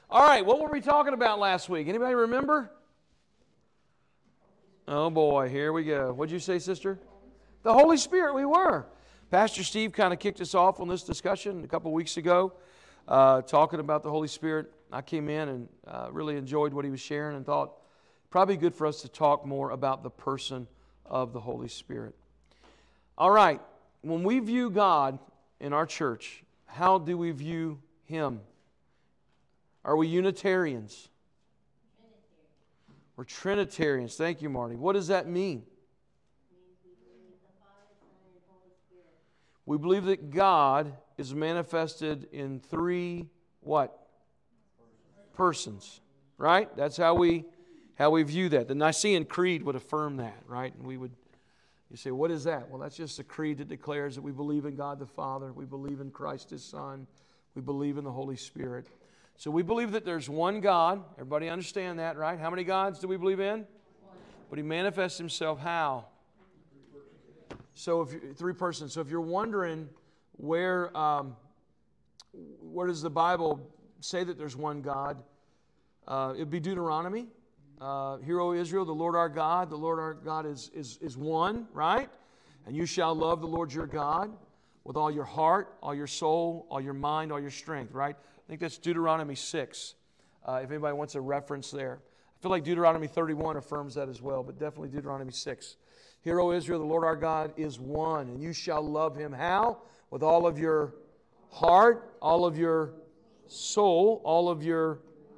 All right, what were we talking about last week? Anybody remember? Oh boy, here we go. What'd you say, sister? The Holy Spirit, we were. Pastor Steve kind of kicked us off on this discussion a couple weeks ago, talking about the Holy Spirit. I came in and really enjoyed what he was sharing and thought probably good for us to talk more about the person of the Holy Spirit. All right, when we view God in our church, how do we view Him? Are we Unitarians? We're Trinitarians. Thank you, Marty. What does that mean? We believe that God is manifested in three what? Persons. Right? That's how we view that. The Nicene Creed would affirm that, right? And you say, what is that? Well, that's just a creed that declares that we believe in God the Father, we believe in Christ His Son, we believe in the Holy Spirit. So we believe that there's one God. Everybody understand that, right? How many gods do we believe in? One. But He manifests Himself how? So three persons. So if you're wondering where does the Bible say that there's one God, it'd be Deuteronomy. Hear, O Israel, the Lord our God is one, right? And you shall love the Lord your God with all your heart, all your soul, all your mind, all your strength, right? I think that's Deuteronomy 6, if anybody wants a reference there. I feel like Deuteronomy 31 affirms that as well, but definitely Deuteronomy 6. Hear, O Israel, the Lord our God is one, and you shall love Him how? With all of your heart, all of your soul, all of your...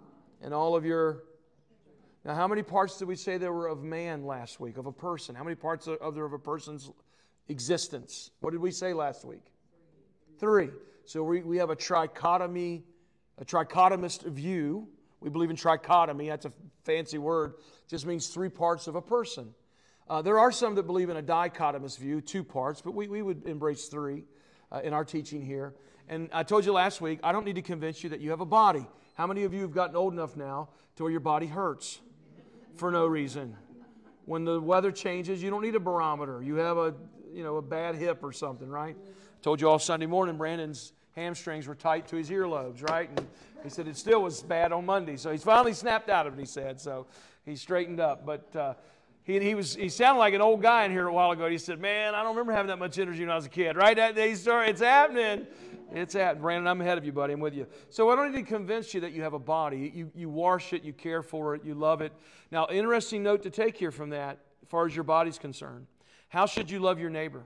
Now, how many parts did we say there were of man last week, of a person? How many parts are there of a person's existence? What did we say last week? Three. So we have a trichotomist view. We believe in trichotomy. That's a fancy word. It just means three parts of a person. There are some that believe in a dichotomist view, two parts, but we would embrace three in our teaching here. And I told you last week, I don't need to convince you that you have a body. How many of you have gotten old enough now to where your body hurts for no reason? When the weather changes, you don't need a barometer. You have a bad hip or something, right? I told you all Sunday morning, Brandon's hamstrings were tight to his earlobes, right? And he said it still was bad on Monday. So he's finally snapped out of it, he said. So he straightened up. But he sounded like an old guy in here a while ago. He said, man, I don't remember having that much energy when I was a kid, right? It's happening. It's happening. Brandon, I'm ahead of you, buddy. I'm with you. So I don't need to convince you that you have a body. You wash it, you care for it, you love it. Now, interesting note to take here from that, as far as your body's concerned. How should you love your neighbor?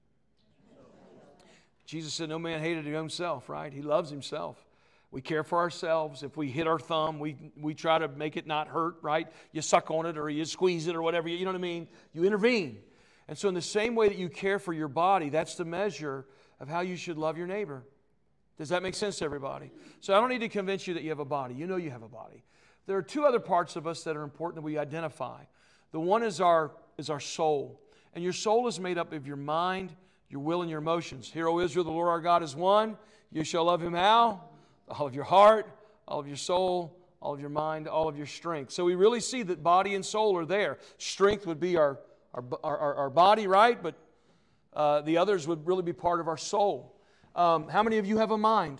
Jesus said, no man hated his own self, right? He loves himself. We care for ourselves. If we hit our thumb, we try to make it not hurt, right? You suck on it or you squeeze it or whatever, you know what I mean? You intervene. And so in the same way that you care for your body, that's the measure of how you should love your neighbor. Does that make sense to everybody? So I don't need to convince you that you have a body. You know you have a body. There are two other parts of us that are important that we identify. The one is our soul. And your soul is made up of your mind, your will, and your emotions. Hear, O Israel, the Lord our God is one. You shall love Him how? All of your heart, all of your soul, all of your mind, all of your strength. So we really see that body and soul are there. Strength would be our body, right? But the others would really be part of our soul. How many of you have a mind?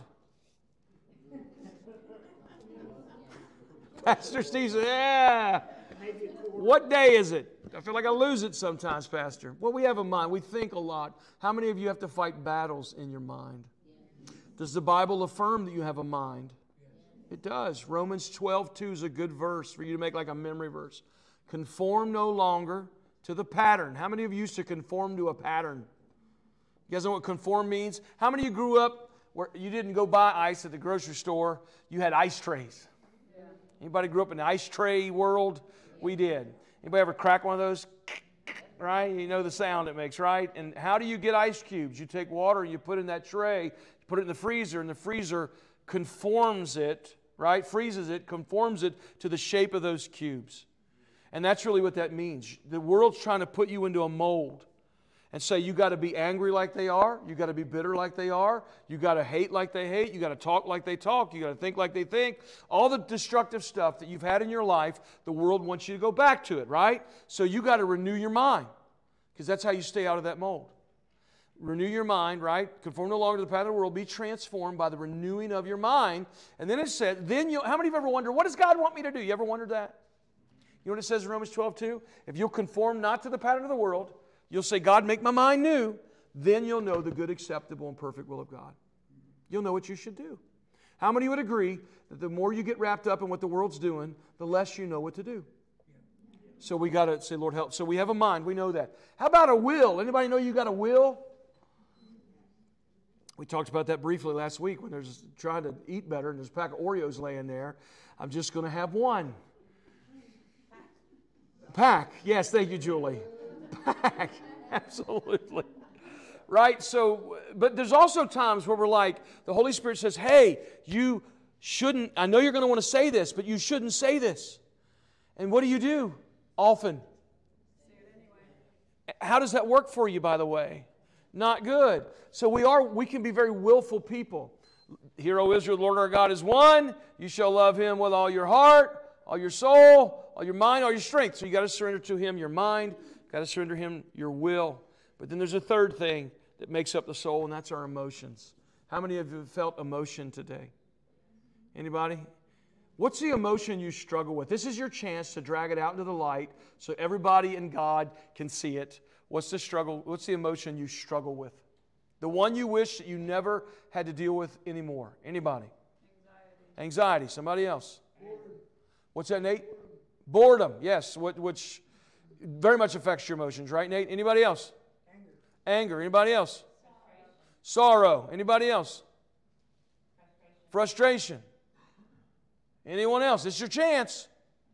Pastor Steve said, yeah. What day is it? I feel like I lose it sometimes, Pastor. Well, we have a mind. We think a lot. How many of you have to fight battles in your mind? Does the Bible affirm that you have a mind? It does. Romans 12:2 is a good verse for you to make like a memory verse. Conform no longer to the pattern. How many of you used to conform to a pattern? You guys know what conform means? How many of you grew up where you didn't go buy ice at the grocery store? You had ice trays. Yeah. Anybody grew up in the ice tray world? Yeah. We did. Anybody ever crack one of those? Right? You know the sound it makes, right? And how do you get ice cubes? You take water, you put it in that tray, you put it in the freezer, and the freezer conforms it, right? Freezes it, conforms it to the shape of those cubes. And that's really what that means. The world's trying to put you into a mold and say you got to be angry like they are, you got to be bitter like they are, you got to hate like they hate, you got to talk like they talk, you got to think like they think. All the destructive stuff that you've had in your life, the world wants you to go back to it, right? So you got to renew your mind because that's how you stay out of that mold. Renew your mind, right? Conform no longer to the pattern of the world. Be transformed by the renewing of your mind. And then it said, then you, how many of you ever wondered, what does God want me to do? You ever wondered that? You know what it says in Romans 12:2? If you'll conform not to the pattern of the world, you'll say, God, make my mind new. Then you'll know the good, acceptable, and perfect will of God. You'll know what you should do. How many would agree that the more you get wrapped up in what the world's doing, the less you know what to do? So we got to say, Lord, help. So we have a mind. We know that. How about a will? Anybody know you got a will? We talked about that briefly last week when there's trying to eat better and there's a pack of Oreos laying there. I'm just going to have one. Pack. Yes, thank you, Julie. Pack. Absolutely. Right? So, but there's also times where we're like, the Holy Spirit says, hey, you shouldn't, I know you're going to want to say this, but you shouldn't say this. And what do? Often. Say it anyway. How does that work for you, by the way? Not good. So we can be very willful people. Hear, O Israel, the Lord our God is one. You shall love Him with all your heart, all your soul, all your mind, all your strength. So you got to surrender to Him your mind, got to surrender Him your will. But then there's a third thing that makes up the soul, and that's our emotions. How many of you have felt emotion today? Anybody? What's the emotion you struggle with? This is your chance to drag it out into the light so everybody in God can see it. What's the struggle? What's the emotion you struggle with? The one you wish that you never had to deal with anymore. Anybody? Anxiety. Somebody else? Boredom. What's that, Nate? Boredom. Yes, which very much affects your emotions, right, Nate? Anybody else? Anger. Anybody else? Sorrow. Anybody else? Frustration. Anyone else? It's your chance.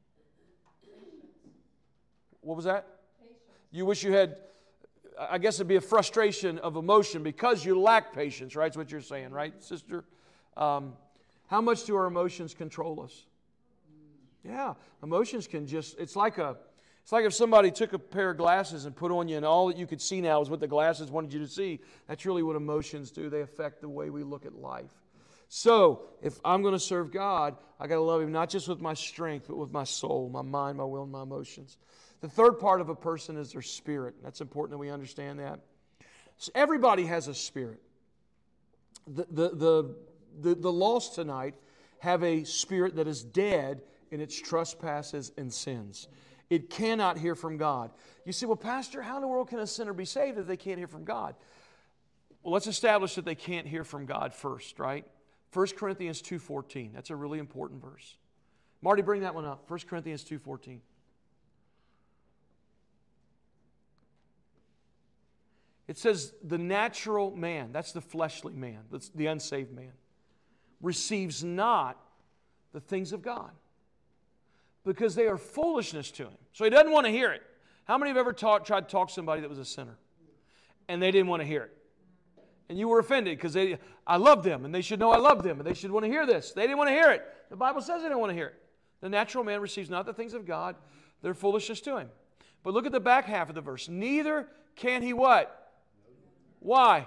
What was that? You wish you had, I guess it'd be a frustration of emotion because you lack patience, right? That's what you're saying, right, sister? How much do our emotions control us? Yeah, emotions can just, it's like if somebody took a pair of glasses and put on you and all that you could see now is what the glasses wanted you to see. That's really what emotions do. They affect the way we look at life. So, if I'm going to serve God, I got to love Him not just with my strength, but with my soul, my mind, my will, and my emotions. The third part of a person is their spirit. That's important that we understand that. So everybody has a spirit. The lost tonight have a spirit that is dead in its trespasses and sins. It cannot hear from God. You say, well, Pastor, how in the world can a sinner be saved if they can't hear from God? Well, let's establish that they can't hear from God first, right? 1 Corinthians 2:14. That's a really important verse. Marty, bring that one up. 1 Corinthians 2:14. It says, the natural man, that's the fleshly man, that's the unsaved man, receives not the things of God because they are foolishness to him. So he doesn't want to hear it. How many have ever tried to talk to somebody that was a sinner and they didn't want to hear it? And you were offended because I love them and they should know I love them and they should want to hear this. They didn't want to hear it. The Bible says they don't want to hear it. The natural man receives not the things of God. They're foolishness to him. But look at the back half of the verse. Neither can he what? Why?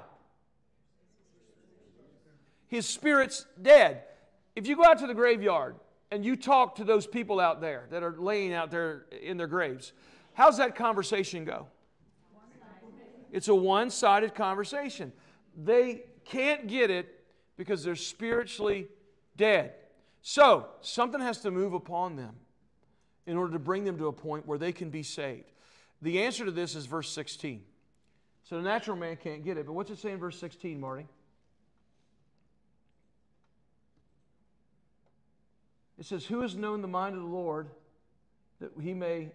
His spirit's dead. If you go out to the graveyard and you talk to those people out there that are laying out there in their graves, how's that conversation go? It's a one-sided conversation. They can't get it because they're spiritually dead. So, something has to move upon them in order to bring them to a point where they can be saved. The answer to this is verse 16. So the natural man can't get it. But what's it say in verse 16, Marty? It says, who has known the mind of the Lord that he may...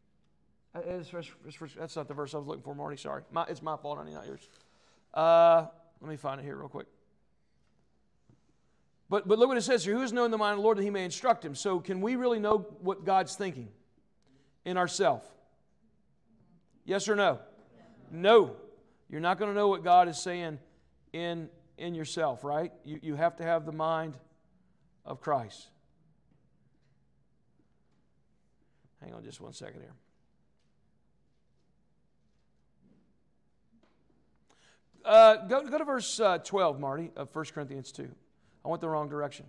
That's not the verse I was looking for, Marty. Sorry. It's my fault, honey, not yours. Let me find it here real quick. But look what it says here. Who has known the mind of the Lord that he may instruct him? So can we really know what God's thinking in ourselves? Yes or no? No. You're not going to know what God is saying in yourself, right? You have to have the mind of Christ. Hang on just one second here. Go to verse 12, Marty, of 1 Corinthians 2. I went the wrong direction.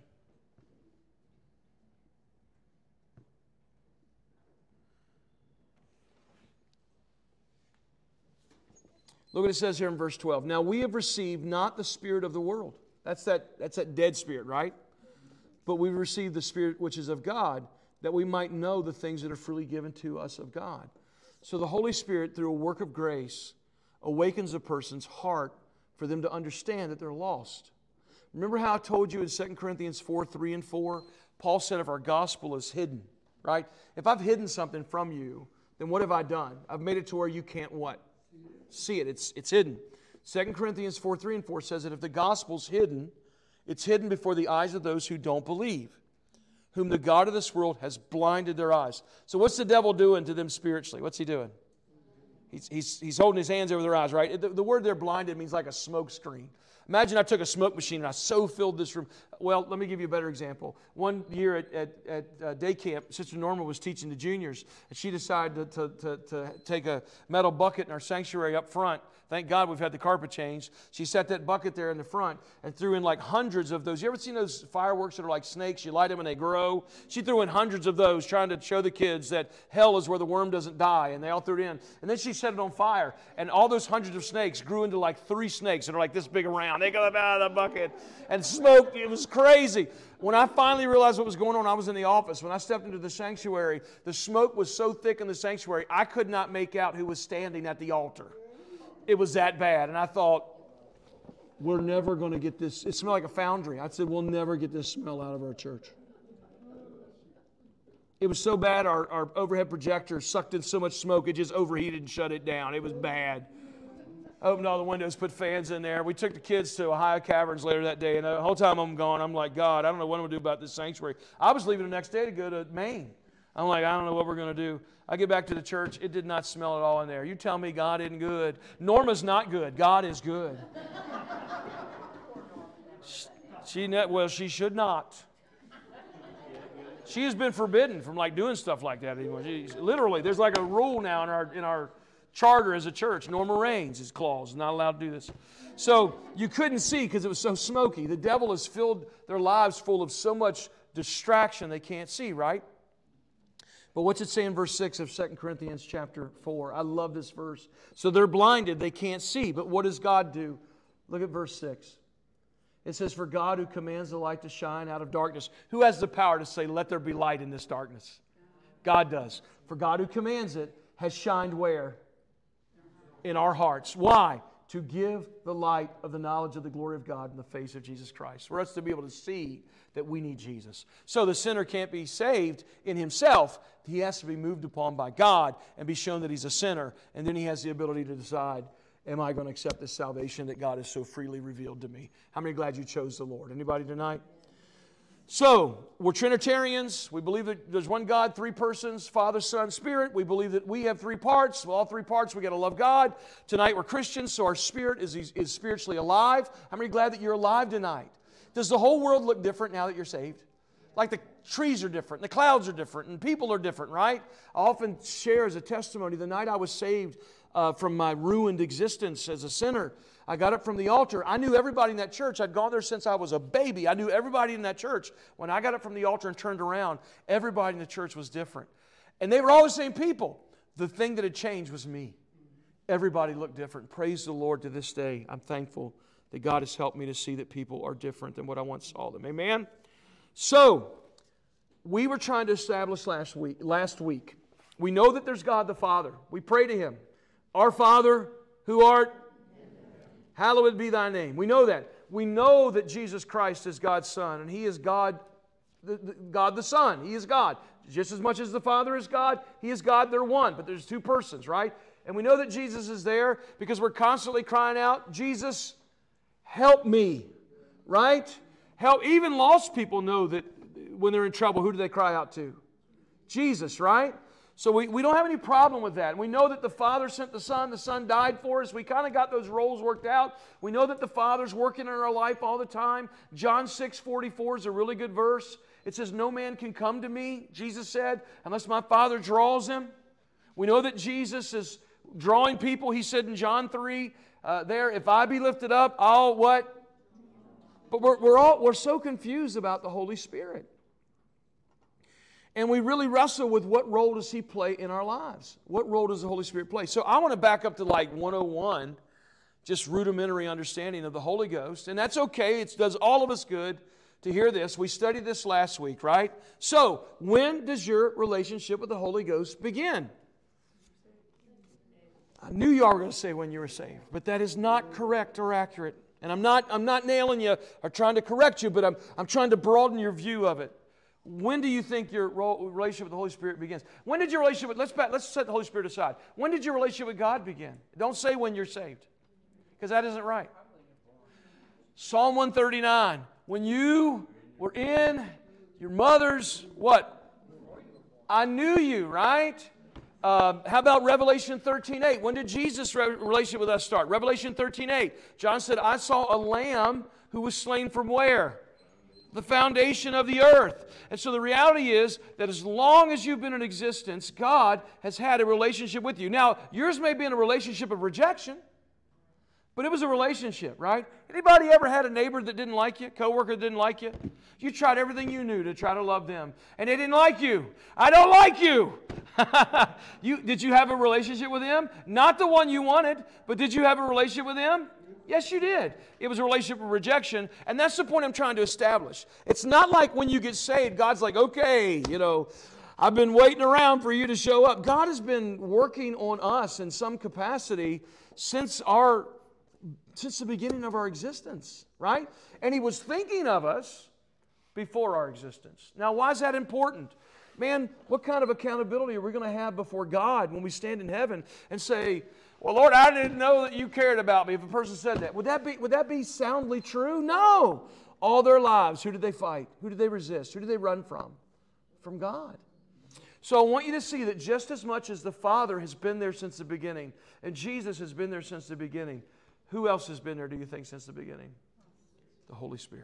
Look what it says here in verse 12. Now we have received not the spirit of the world. That's that dead spirit, right? But we received the Spirit which is of God, that we might know the things that are freely given to us of God. So the Holy Spirit, through a work of grace, awakens a person's heart for them to understand that they're lost. Remember how I told you in 2 Corinthians 4, 3 and 4? Paul said if our gospel is hidden, right? If I've hidden something from you, then what have I done? I've made it to where you can't what? See it. It's hidden. 2 Corinthians 4, 3 and 4 says that if the gospel's hidden, it's hidden before the eyes of those who don't believe, whom the God of this world has blinded their eyes. So what's the devil doing to them spiritually? What's he doing? He's holding his hands over their eyes, right? The word there, blinded, means like a smoke screen. Imagine I took a smoke machine and I so filled this room. Well, let me give you a better example. One year at day camp, Sister Norma was teaching the juniors, and she decided to take a metal bucket in our sanctuary up front. Thank God we've had the carpet changed. She set that bucket there in the front and threw in like hundreds of those. You ever seen those fireworks that are like snakes? You light them and they grow. She threw in hundreds of those trying to show the kids that hell is where the worm doesn't die, and they all threw it in. And then she set it on fire, and all those hundreds of snakes grew into like 3 snakes that are like this big around. They go up out of the bucket and smoke. It was crazy. When I finally realized what was going on, I was in the office. When I stepped into the sanctuary, the smoke was so thick in the sanctuary, I could not make out who was standing at the altar. It was that bad. And I thought, we're never going to get this. It smelled like a foundry. I said, we'll never get this smell out of our church. It was so bad, our overhead projector sucked in so much smoke, it just overheated and shut it down. It was bad. Opened all the windows, put fans in there. We took the kids to Ohio Caverns later that day, and the whole time I'm gone, I'm like, God, I don't know what I'm going to do about this sanctuary. I was leaving the next day to go to Maine. I'm like, I don't know what we're going to do. I get back to the church. It did not smell at all in there. You tell me God isn't good. Norma's not good. God is good. She should not. She has been forbidden from like doing stuff like that anymore. Literally, there's like a rule now in our charter as a church. Norma Raines is clause, not allowed to do this. So you couldn't see because it was so smoky. The devil has filled their lives full of so much distraction they can't see, right? But what's it say in verse 6 of 2 Corinthians chapter 4? I love this verse. So they're blinded, they can't see. But what does God do? Look at verse 6. It says, for God who commands the light to shine out of darkness. Who has the power to say, let there be light in this darkness? God does. For God who commands it has shined where? In our hearts. Why? To give the light of the knowledge of the glory of God in the face of Jesus Christ. For us to be able to see that we need Jesus. So the sinner can't be saved in himself. He has to be moved upon by God and be shown that he's a sinner. And then he has the ability to decide, am I going to accept this salvation that God has so freely revealed to me? How many are glad you chose the Lord? Anybody tonight? So, we're Trinitarians. We believe that there's one God, 3 persons, Father, Son, Spirit. We believe that we have 3 parts. Well, all 3 parts, we got to love God. Tonight, we're Christians, so our spirit is spiritually alive. How many are glad that you're alive tonight? Does the whole world look different now that you're saved? Like the trees are different, the clouds are different, and people are different, right? I often share as a testimony, the night I was saved from my ruined existence as a sinner, I got up from the altar. I knew everybody in that church. I'd gone there since I was a baby. I knew everybody in that church. When I got up from the altar and turned around, everybody in the church was different. And they were all the same people. The thing that had changed was me. Everybody looked different. Praise the Lord to this day. I'm thankful that God has helped me to see that people are different than what I once saw them. Amen? So, we were trying to establish last week. We know that there's God the Father. We pray to Him. Our Father, who art, hallowed be thy name. We know that. We know that Jesus Christ is God's Son, and He is God, God the Son. He is God. Just as much as the Father is God, He is God. They're one, but there's 2 persons, right? And we know that Jesus is there because we're constantly crying out, Jesus, help me, right? Help. Even lost people know that when they're in trouble, who do they cry out to? Jesus, right? So we don't have any problem with that. And we know that the Father sent the Son died for us. We kind of got those roles worked out. We know that the Father's working in our life all the time. John 6:44 is a really good verse. It says, no man can come to me, Jesus said, unless my Father draws him. We know that Jesus is drawing people. He said in John 3, there, if I be lifted up, I'll what? But we're so confused about the Holy Spirit. And we really wrestle with what role does He play in our lives? What role does the Holy Spirit play? So I want to back up to like 101 just rudimentary understanding of the Holy Ghost. And that's okay. It does all of us good to hear this. We studied this last week, right? So, when does your relationship with the Holy Ghost begin? I knew you all were going to say when you were saved, but that is not correct or accurate. And I'm not nailing you or trying to correct you, but I'm trying to broaden your view of it. When do you think your relationship with the Holy Spirit begins? When did your relationship with, let's set the Holy Spirit aside. When did your relationship with God begin? Don't say when you're saved, because that isn't right. Psalm 139, when you were in your mother's, what? I knew you, right? How about Revelation 13:8? When did Jesus' relationship with us start? Revelation 13:8. John said, I saw a lamb who was slain from where? The foundation of the earth. And so the reality is that as long as you've been in existence, God has had a relationship with you. Now, yours may be in a relationship of rejection, but it was a relationship, right? Anybody ever had a neighbor that didn't like you, coworker that didn't like you? You tried everything you knew to try to love them, and they didn't like you. I don't like you. Did you have a relationship with them? Not the one you wanted, but did you have a relationship with them? Yes, you did. It was a relationship of rejection, and that's the point I'm trying to establish. It's not like when you get saved, God's like, okay, I've been waiting around for you to show up. God has been working on us in some capacity since the beginning of our existence, right? And He was thinking of us before our existence. Now, why is that important? Man, what kind of accountability are we going to have before God when we stand in heaven and say, well, Lord, I didn't know that you cared about me, if a person said that? Would that be soundly true? No. All their lives, who did they fight? Who did they resist? Who did they run from? From God. So I want you to see that just as much as the Father has been there since the beginning, and Jesus has been there since the beginning, who else has been there, do you think, since the beginning? The Holy Spirit.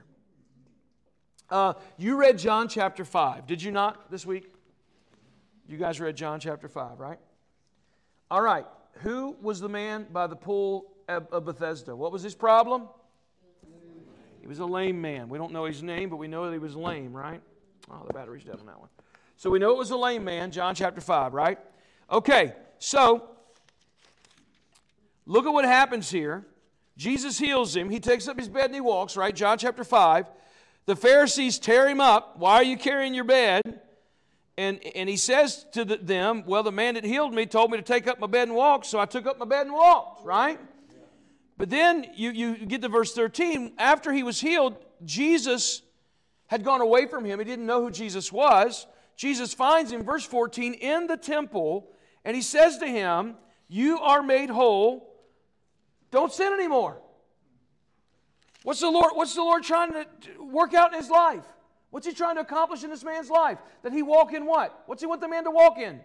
You read John chapter 5. Did you not this week? You guys read John chapter 5, right? All right. Who was the man by the pool of Bethesda? What was his problem? He was a lame man. We don't know his name, but we know that he was lame, right? Oh, the battery's dead on that one. So we know it was a lame man, John chapter 5, right? Okay, so look at what happens here. Jesus heals him. He takes up his bed and he walks, right? John chapter 5. The Pharisees tear him up. Why are you carrying your bed? And he says to them, well, the man that healed me told me to take up my bed and walk, so I took up my bed and walked, right? But then you get to verse 13. After he was healed, Jesus had gone away from him. He didn't know who Jesus was. Jesus finds him, verse 14, in the temple, and he says to him, you are made whole. Don't sin anymore. What's the Lord trying to work out in his life? What's He trying to accomplish in this man's life? That he walk in what? What's He want the man to walk in?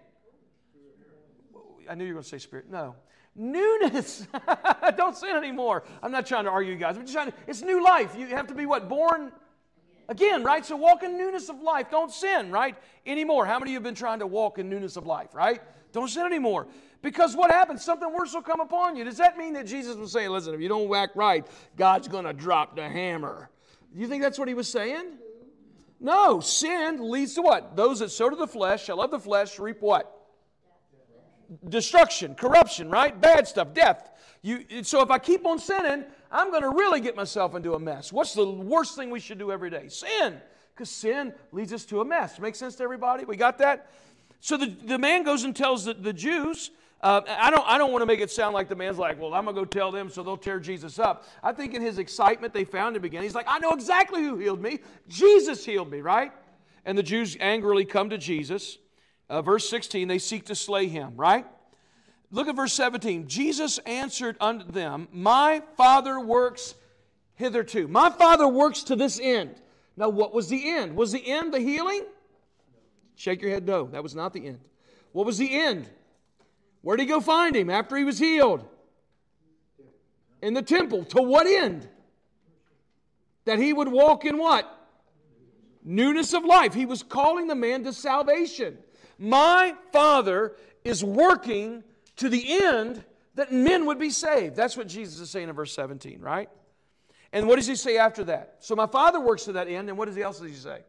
I knew you were going to say spirit. No. Newness. Don't sin anymore. I'm not trying to argue, you guys. It's new life. You have to be what? Born again, right? So walk in newness of life. Don't sin, right? Anymore. How many of you have been trying to walk in newness of life, right? Don't sin anymore. Because what happens? Something worse will come upon you. Does that mean that Jesus was saying, listen, if you don't act right, God's going to drop the hammer? Do you think that's what He was saying? No. Sin leads to what? Those that sow to the flesh shall of the flesh reap what? Destruction, corruption, right? Bad stuff, death. So if I keep on sinning, I'm going to really get myself into a mess. What's the worst thing we should do every day? Sin. Because sin leads us to a mess. Make sense to everybody? We got that? So the man goes and tells the Jews, I don't want to make it sound like the man's like, well, I'm going to go tell them so they'll tear Jesus up. I think in his excitement they found him again. He's like, I know exactly who healed me. Jesus healed me, right? And the Jews angrily come to Jesus. Verse 16, they seek to slay him, right? Look at verse 17. Jesus answered unto them, my Father works hitherto. My Father works to this end. Now, what was the end? Was the end the healing? Shake your head, no. That was not the end. What was the end? Where did He go find him after he was healed? In the temple. To what end? That he would walk in what? Newness of life. He was calling the man to salvation. My Father is working to the end that men would be saved. That's what Jesus is saying in verse 17, right? And what does He say after that? So my Father works to that end, and what else does He say?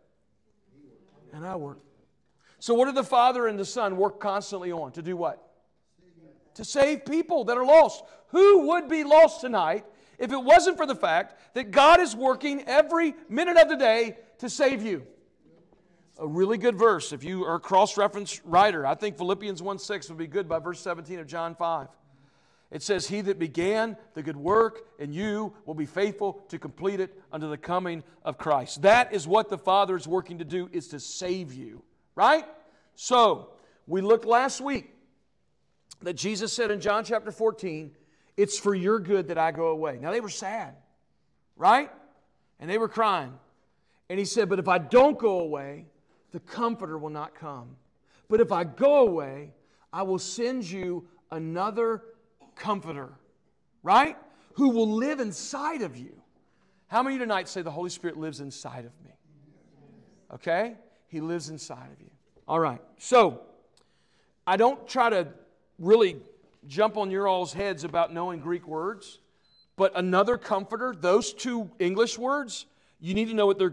And I work. So what do the Father and the Son work constantly on? To do what? to save people that are lost. Who would be lost tonight if it wasn't for the fact that God is working every minute of the day to save you? A really good verse. If you are a cross-reference writer, I think Philippians 1:6 would be good by verse 17 of John 5. It says, He that began the good work in you will be faithful to complete it unto the coming of Christ. That is what the Father is working to do, is to save you. Right? So, we looked last week that Jesus said in John chapter 14, it's for your good that I go away. Now they were sad. Right? And they were crying. And He said, but if I don't go away, the Comforter will not come. But if I go away, I will send you another Comforter, right? Who will live inside of you. How many of you tonight say the Holy Spirit lives inside of me? Okay? He lives inside of you. All right. So, I don't try to really jump on your all's heads about knowing Greek words, but another Comforter, those two English words, you need to know what the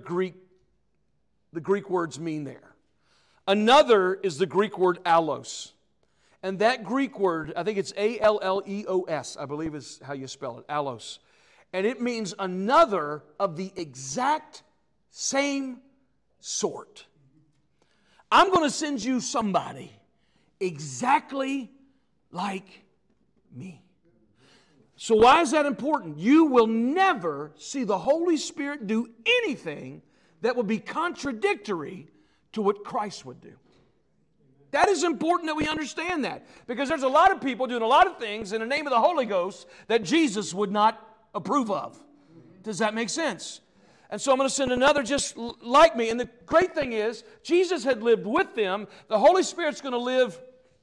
Greek words mean there. Another is the Greek word allos. And that Greek word, I think it's A-L-L-E-O-S, I believe is how you spell it, allos. And it means another of the exact same sort. I'm going to send you somebody exactly like me. So why is that important? You will never see the Holy Spirit do anything that would be contradictory to what Christ would do. That is important that we understand that. Because there's a lot of people doing a lot of things in the name of the Holy Ghost that Jesus would not approve of. Does that make sense? And so I'm going to send another just like me. And the great thing is, Jesus had lived with them. The Holy Spirit's going to live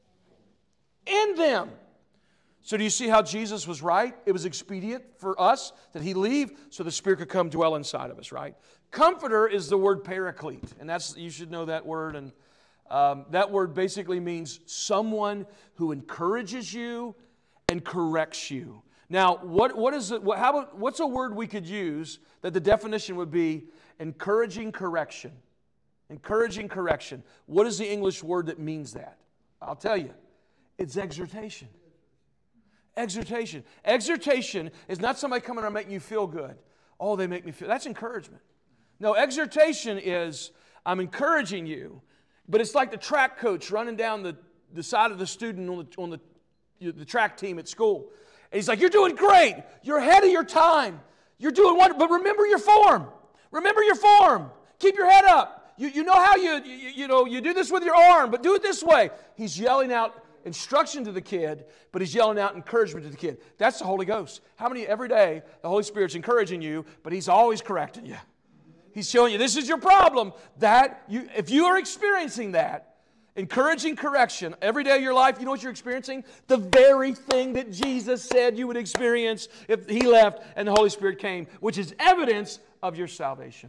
in them. So do you see how Jesus was right? It was expedient for us that He leave so the Spirit could come dwell inside of us, right? Comforter is the word paraclete. And you should know that word. And that word basically means someone who encourages you and corrects you. Now, what's a word we could use that the definition would be encouraging correction? Encouraging correction. What is the English word that means that? I'll tell you. It's exhortation. Exhortation. Exhortation is not somebody coming around making you feel good. Oh, they make me feel. That's encouragement. No, exhortation is I'm encouraging you. But it's like the track coach running down the side of the student on the track team at school. And he's like, you're doing great. You're ahead of your time. You're doing wonderful. But remember your form. Remember your form. Keep your head up. You know how you do this with your arm, but do it this way. He's yelling out instruction to the kid, but he's yelling out encouragement to the kid. That's the Holy Ghost. How many every day the Holy Spirit's encouraging you, but He's always correcting you. He's showing you this is your problem. If you are experiencing that, encouraging correction every day of your life, you know what you're experiencing? The very thing that Jesus said you would experience if He left and the Holy Spirit came, which is evidence of your salvation.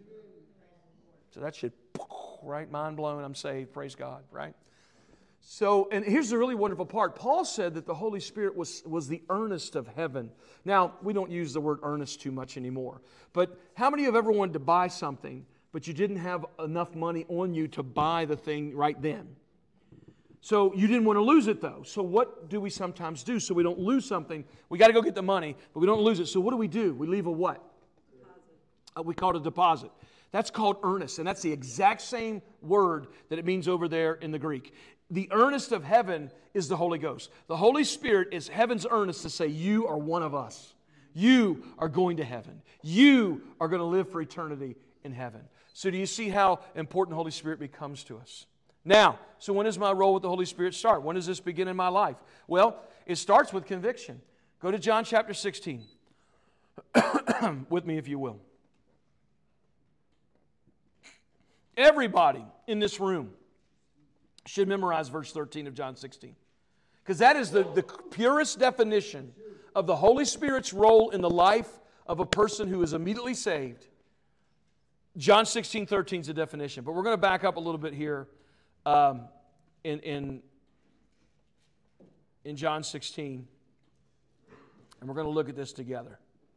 So that should, right, mind blown, I'm saved, praise God, right? So, and here's the really wonderful part. Paul said that the Holy Spirit was the earnest of heaven. Now, we don't use the word earnest too much anymore. But how many have ever wanted to buy something, but you didn't have enough money on you to buy the thing right then? So you didn't want to lose it though. So what do we sometimes do so we don't lose something? We got to go get the money, but we don't lose it. So what do? We leave a what? We call it a deposit. That's called earnest, and that's the exact same word that it means over there in the Greek. The earnest of heaven is the Holy Ghost. The Holy Spirit is heaven's earnest to say, you are one of us. You are going to heaven. You are going to live for eternity in heaven. So do you see how important the Holy Spirit becomes to us? Now, so when does my role with the Holy Spirit start? When does this begin in my life? Well, it starts with conviction. Go to John chapter 16 with me if you will. Everybody in this room should memorize verse 13 of John 16. Because that is the purest definition of the Holy Spirit's role in the life of a person who is immediately saved. John 16:13 is the definition. But we're going to back up a little bit here in John 16. And we're going to look at this together.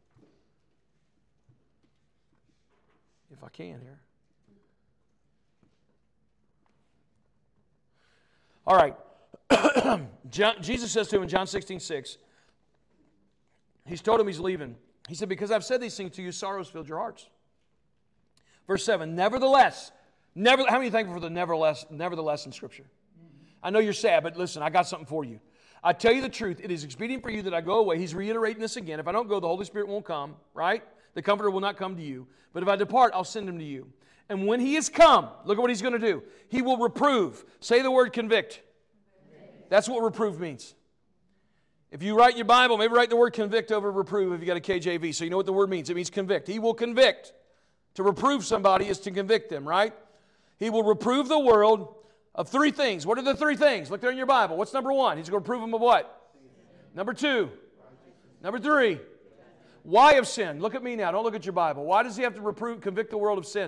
If I can here. All right. Jesus says to him in John 16:6, he's told him he's leaving. He said, because I've said these things to you, sorrows filled your hearts. Verse 7, nevertheless, how many are you thankful for the nevertheless in Scripture? I know you're sad, but listen, I got something for you. I tell you the truth, it is expedient for you that I go away. He's reiterating this again. If I don't go, the Holy Spirit won't come, right? The Comforter will not come to you. But if I depart, I'll send him to you. And when he is come, look at what he's going to do. He will reprove. Say the word convict. That's what reprove means. If you write your Bible, maybe write the word convict over reprove if you got a KJV, so you know what the word means. It means convict. He will convict. To reprove somebody is to convict them, right? He will reprove the world of three things. What are the three things? Look there in your Bible. What's number one? He's going to reprove them of what? Number two. Number three. Why of sin? Look at me now. Don't look at your Bible. Why does he have to convict the world of sin?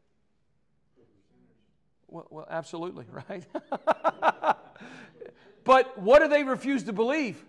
Well, absolutely, right? But what do they refuse to believe?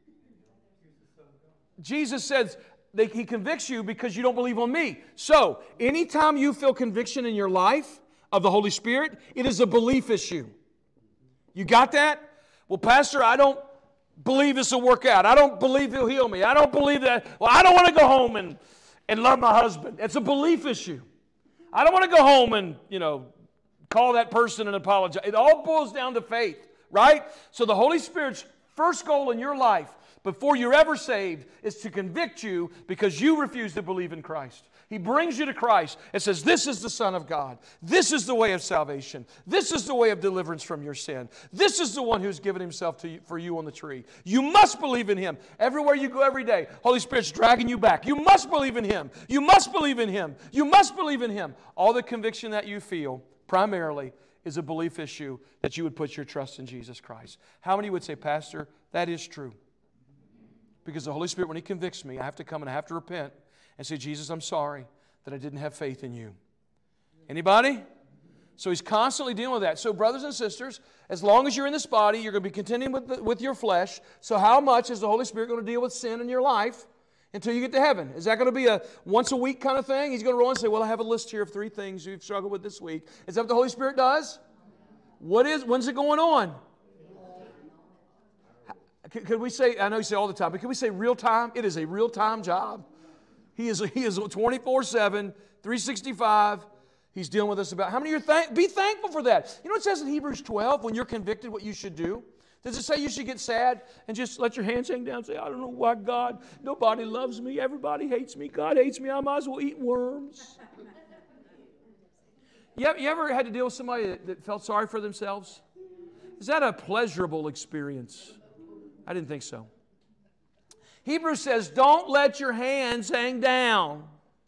Jesus says he convicts you because you don't believe on me. So, anytime you feel conviction in your life of the Holy Spirit, it is a belief issue. You got that? Well, Pastor, I don't believe this will work out. I don't believe he'll heal me. I don't believe that. Well, I don't want to go home and love my husband. It's a belief issue. I don't want to go home and, call that person and apologize. It all boils down to faith, right? So the Holy Spirit's first goal in your life before you're ever saved is to convict you because you refuse to believe in Christ. He brings you to Christ and says, this is the Son of God. This is the way of salvation. This is the way of deliverance from your sin. This is the one who's given himself for you on the tree. You must believe in him. Everywhere you go every day, Holy Spirit's dragging you back. You must believe in him. You must believe in him. You must believe in him. All the conviction that you feel primarily is a belief issue that you would put your trust in Jesus Christ. How many would say, Pastor, that is true? Because the Holy Spirit, when he convicts me, I have to come and I have to repent and say, Jesus, I'm sorry that I didn't have faith in you. Anybody? So he's constantly dealing with that. So brothers and sisters, as long as you're in this body, you're going to be contending with your flesh. So how much is the Holy Spirit going to deal with sin in your life until you get to heaven? Is that going to be a once a week kind of thing? He's going to roll and say, well, I have a list here of 3 things you've struggled with this week. Is that what the Holy Spirit does? When's it going on? Could we say, I know you say all the time, but can we say real time? It is a real-time job. He is 24/7, 365. He's dealing with us about. How many of you be thankful for that? You know what it says in Hebrews 12 when you're convicted what you should do? Does it say you should get sad and just let your hands hang down and say, I don't know why God, nobody loves me, everybody hates me, God hates me, I might as well eat worms. You ever had to deal with somebody that felt sorry for themselves? Is that a pleasurable experience? I didn't think so. Hebrews says, don't let your hands hang down.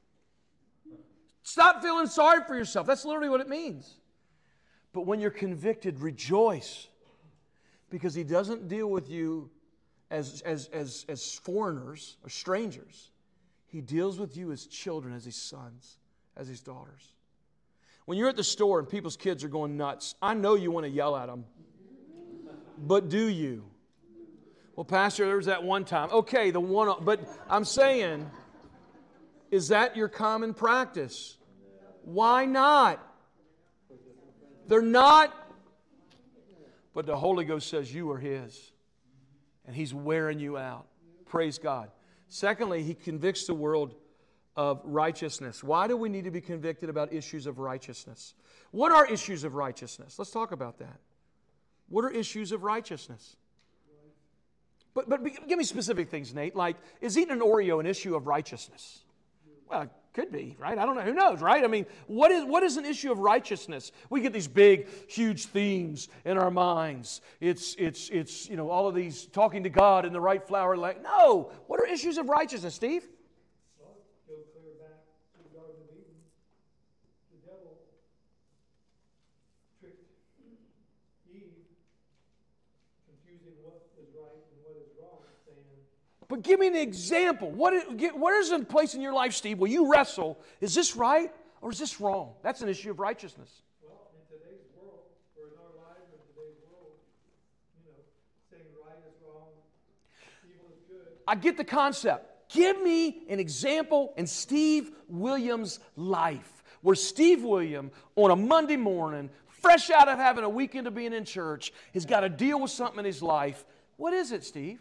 Stop feeling sorry for yourself. That's literally what it means. But when you're convicted, rejoice. Because he doesn't deal with you as foreigners or strangers. He deals with you as children, as his sons, as his daughters. When you're at the store and people's kids are going nuts, I know you want to yell at them. But do you? Well, Pastor, there was that one time. Okay, but I'm saying, is that your common practice? Why not? They're not. But the Holy Ghost says you are his. And he's wearing you out. Praise God. Secondly, he convicts the world of righteousness. Why do we need to be convicted about issues of righteousness? What are issues of righteousness? Let's talk about that. What are issues of righteousness? But give me specific things, Nate. Like, is eating an Oreo an issue of righteousness? Well, it could be, right? I don't know. Who knows, right? I mean, what is an issue of righteousness? We get these big, huge themes in our minds. It's all of these talking to God in the right flower like. No. What are issues of righteousness, Steve? Well, go clear back to the Garden of Eden. The devil tricked Eve, confusing what is right and what is wrong, saying. But give me an example. Where is a place in your life, Steve, where you wrestle, is this right or is this wrong? That's an issue of righteousness. Well, in today's world, or in our lives in today's world, saying right is wrong, evil is good. I get the concept. Give me an example in Steve Williams' life where Steve Williams, on a Monday morning, fresh out of having a weekend of being in church, has got to deal with something in his life. What is it, Steve?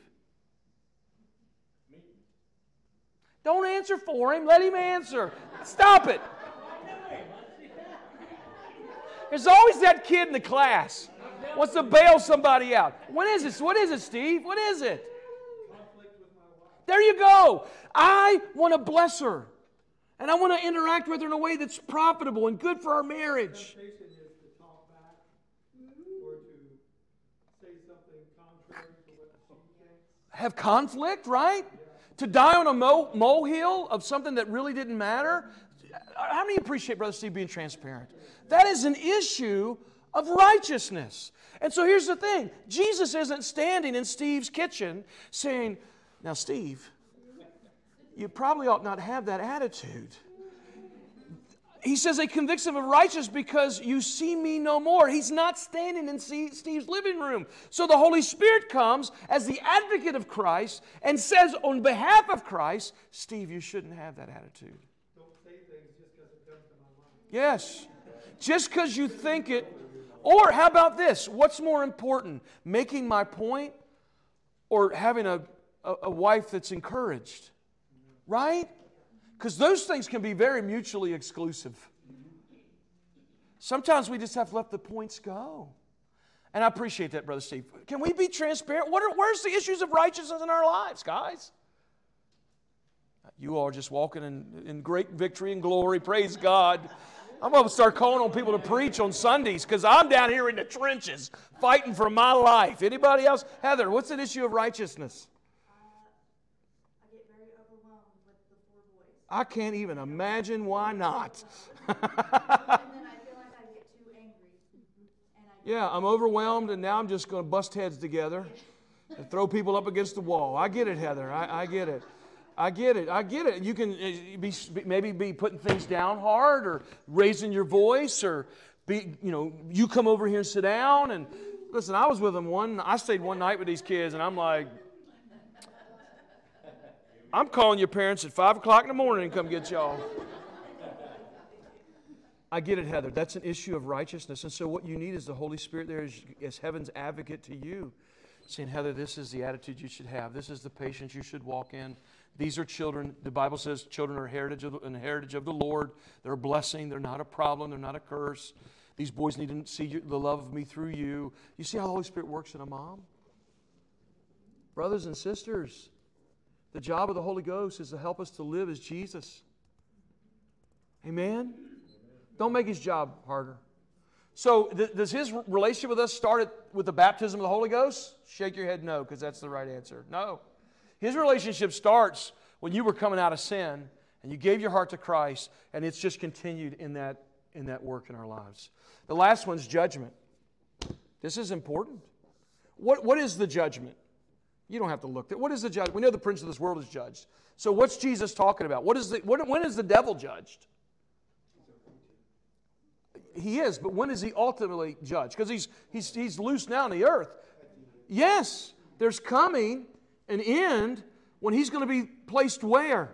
Don't answer for him. Let him answer. Stop it. There's always that kid in the class wants to bail somebody out. What is it? What is it, Steve? What is it? There you go. I want to bless her. And I want to interact with her in a way that's profitable and good for our marriage. Temptation is to talk back or to say something contrary to what she thinks. Have conflict, right? To die on a molehill of something that really didn't matter. How many appreciate Brother Steve being transparent? That is an issue of righteousness. And so here's the thing. Jesus isn't standing in Steve's kitchen saying, now Steve, you probably ought not have that attitude. He says he convicts him of righteousness because you see me no more. He's not standing in Steve's living room. So the Holy Spirit comes as the advocate of Christ and says on behalf of Christ, Steve, you shouldn't have that attitude. Don't say things just because it comes to my mind. Yes. Just because you think it. Or how about this? What's more important? Making my point or having a wife that's encouraged? Right? Because those things can be very mutually exclusive. Sometimes we just have to let the points go. And I appreciate that, Brother Steve. Can we be transparent? Where's the issues of righteousness in our lives, guys? You all are just walking in great victory and glory. Praise God. I'm going to start calling on people to preach on Sundays because I'm down here in the trenches fighting for my life. Anybody else? Heather, what's an issue of righteousness? I get very overwhelmed with the 4 boys. I can't even imagine why not. And then I feel like I get too angry. And Yeah, I'm overwhelmed and now I'm just going to bust heads together and throw people up against the wall. I get it, Heather. I get it. I get it. I get it. You can maybe be putting things down hard or raising your voice or you come over here and sit down and listen, I was with them I stayed one night with these kids and I'm like, I'm calling your parents at 5 o'clock in the morning and come get y'all. I get it, Heather. That's an issue of righteousness. And so what you need is the Holy Spirit there as heaven's advocate to you. Saying, Heather, this is the attitude you should have. This is the patience you should walk in. These are children. The Bible says children are an heritage of the Lord. They're a blessing. They're not a problem. They're not a curse. These boys need to see the love of me through you. You see how the Holy Spirit works in a mom? Brothers and sisters, the job of the Holy Ghost is to help us to live as Jesus. Amen? Don't make His job harder. So does His relationship with us start with the baptism of the Holy Ghost? Shake your head no, because that's the right answer. No. His relationship starts when you were coming out of sin and you gave your heart to Christ, and it's just continued in that work in our lives. The last one's judgment. This is important. What is the judgment? You don't have to look. What is the judgment? We know the prince of this world is judged. So what's Jesus talking about? When is the devil judged? He is, but when is he ultimately judged? Because he's loose now on the earth. Yes, there's coming an end when he's going to be placed where?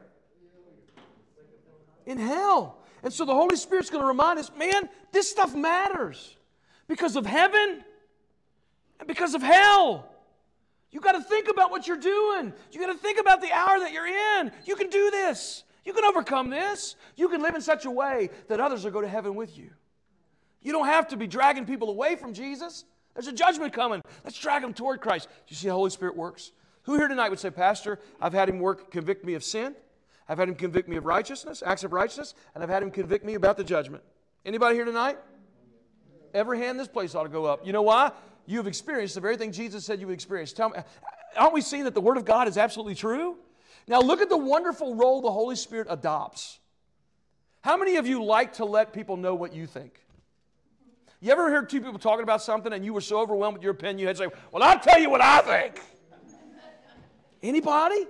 In hell. And so the Holy Spirit's going to remind us, man, this stuff matters. Because of heaven and because of hell. You got to think about what you're doing. You got to think about the hour that you're in. You can do this. You can overcome this. You can live in such a way that others will go to heaven with you. You don't have to be dragging people away from Jesus. There's a judgment coming. Let's drag them toward Christ. Do you see how the Holy Spirit works? Who here tonight would say, Pastor, I've had Him convict me of sin. I've had Him convict me of righteousness, acts of righteousness, and I've had Him convict me about the judgment. Anybody here tonight? Every hand in this place ought to go up. You know why? You have experienced the very thing Jesus said you would experience. Tell me, aren't we seeing that the Word of God is absolutely true? Now look at the wonderful role the Holy Spirit adopts. How many of you like to let people know what you think? You ever heard two people talking about something and you were so overwhelmed with your opinion you had to say, well, I'll tell you what I think. Anybody?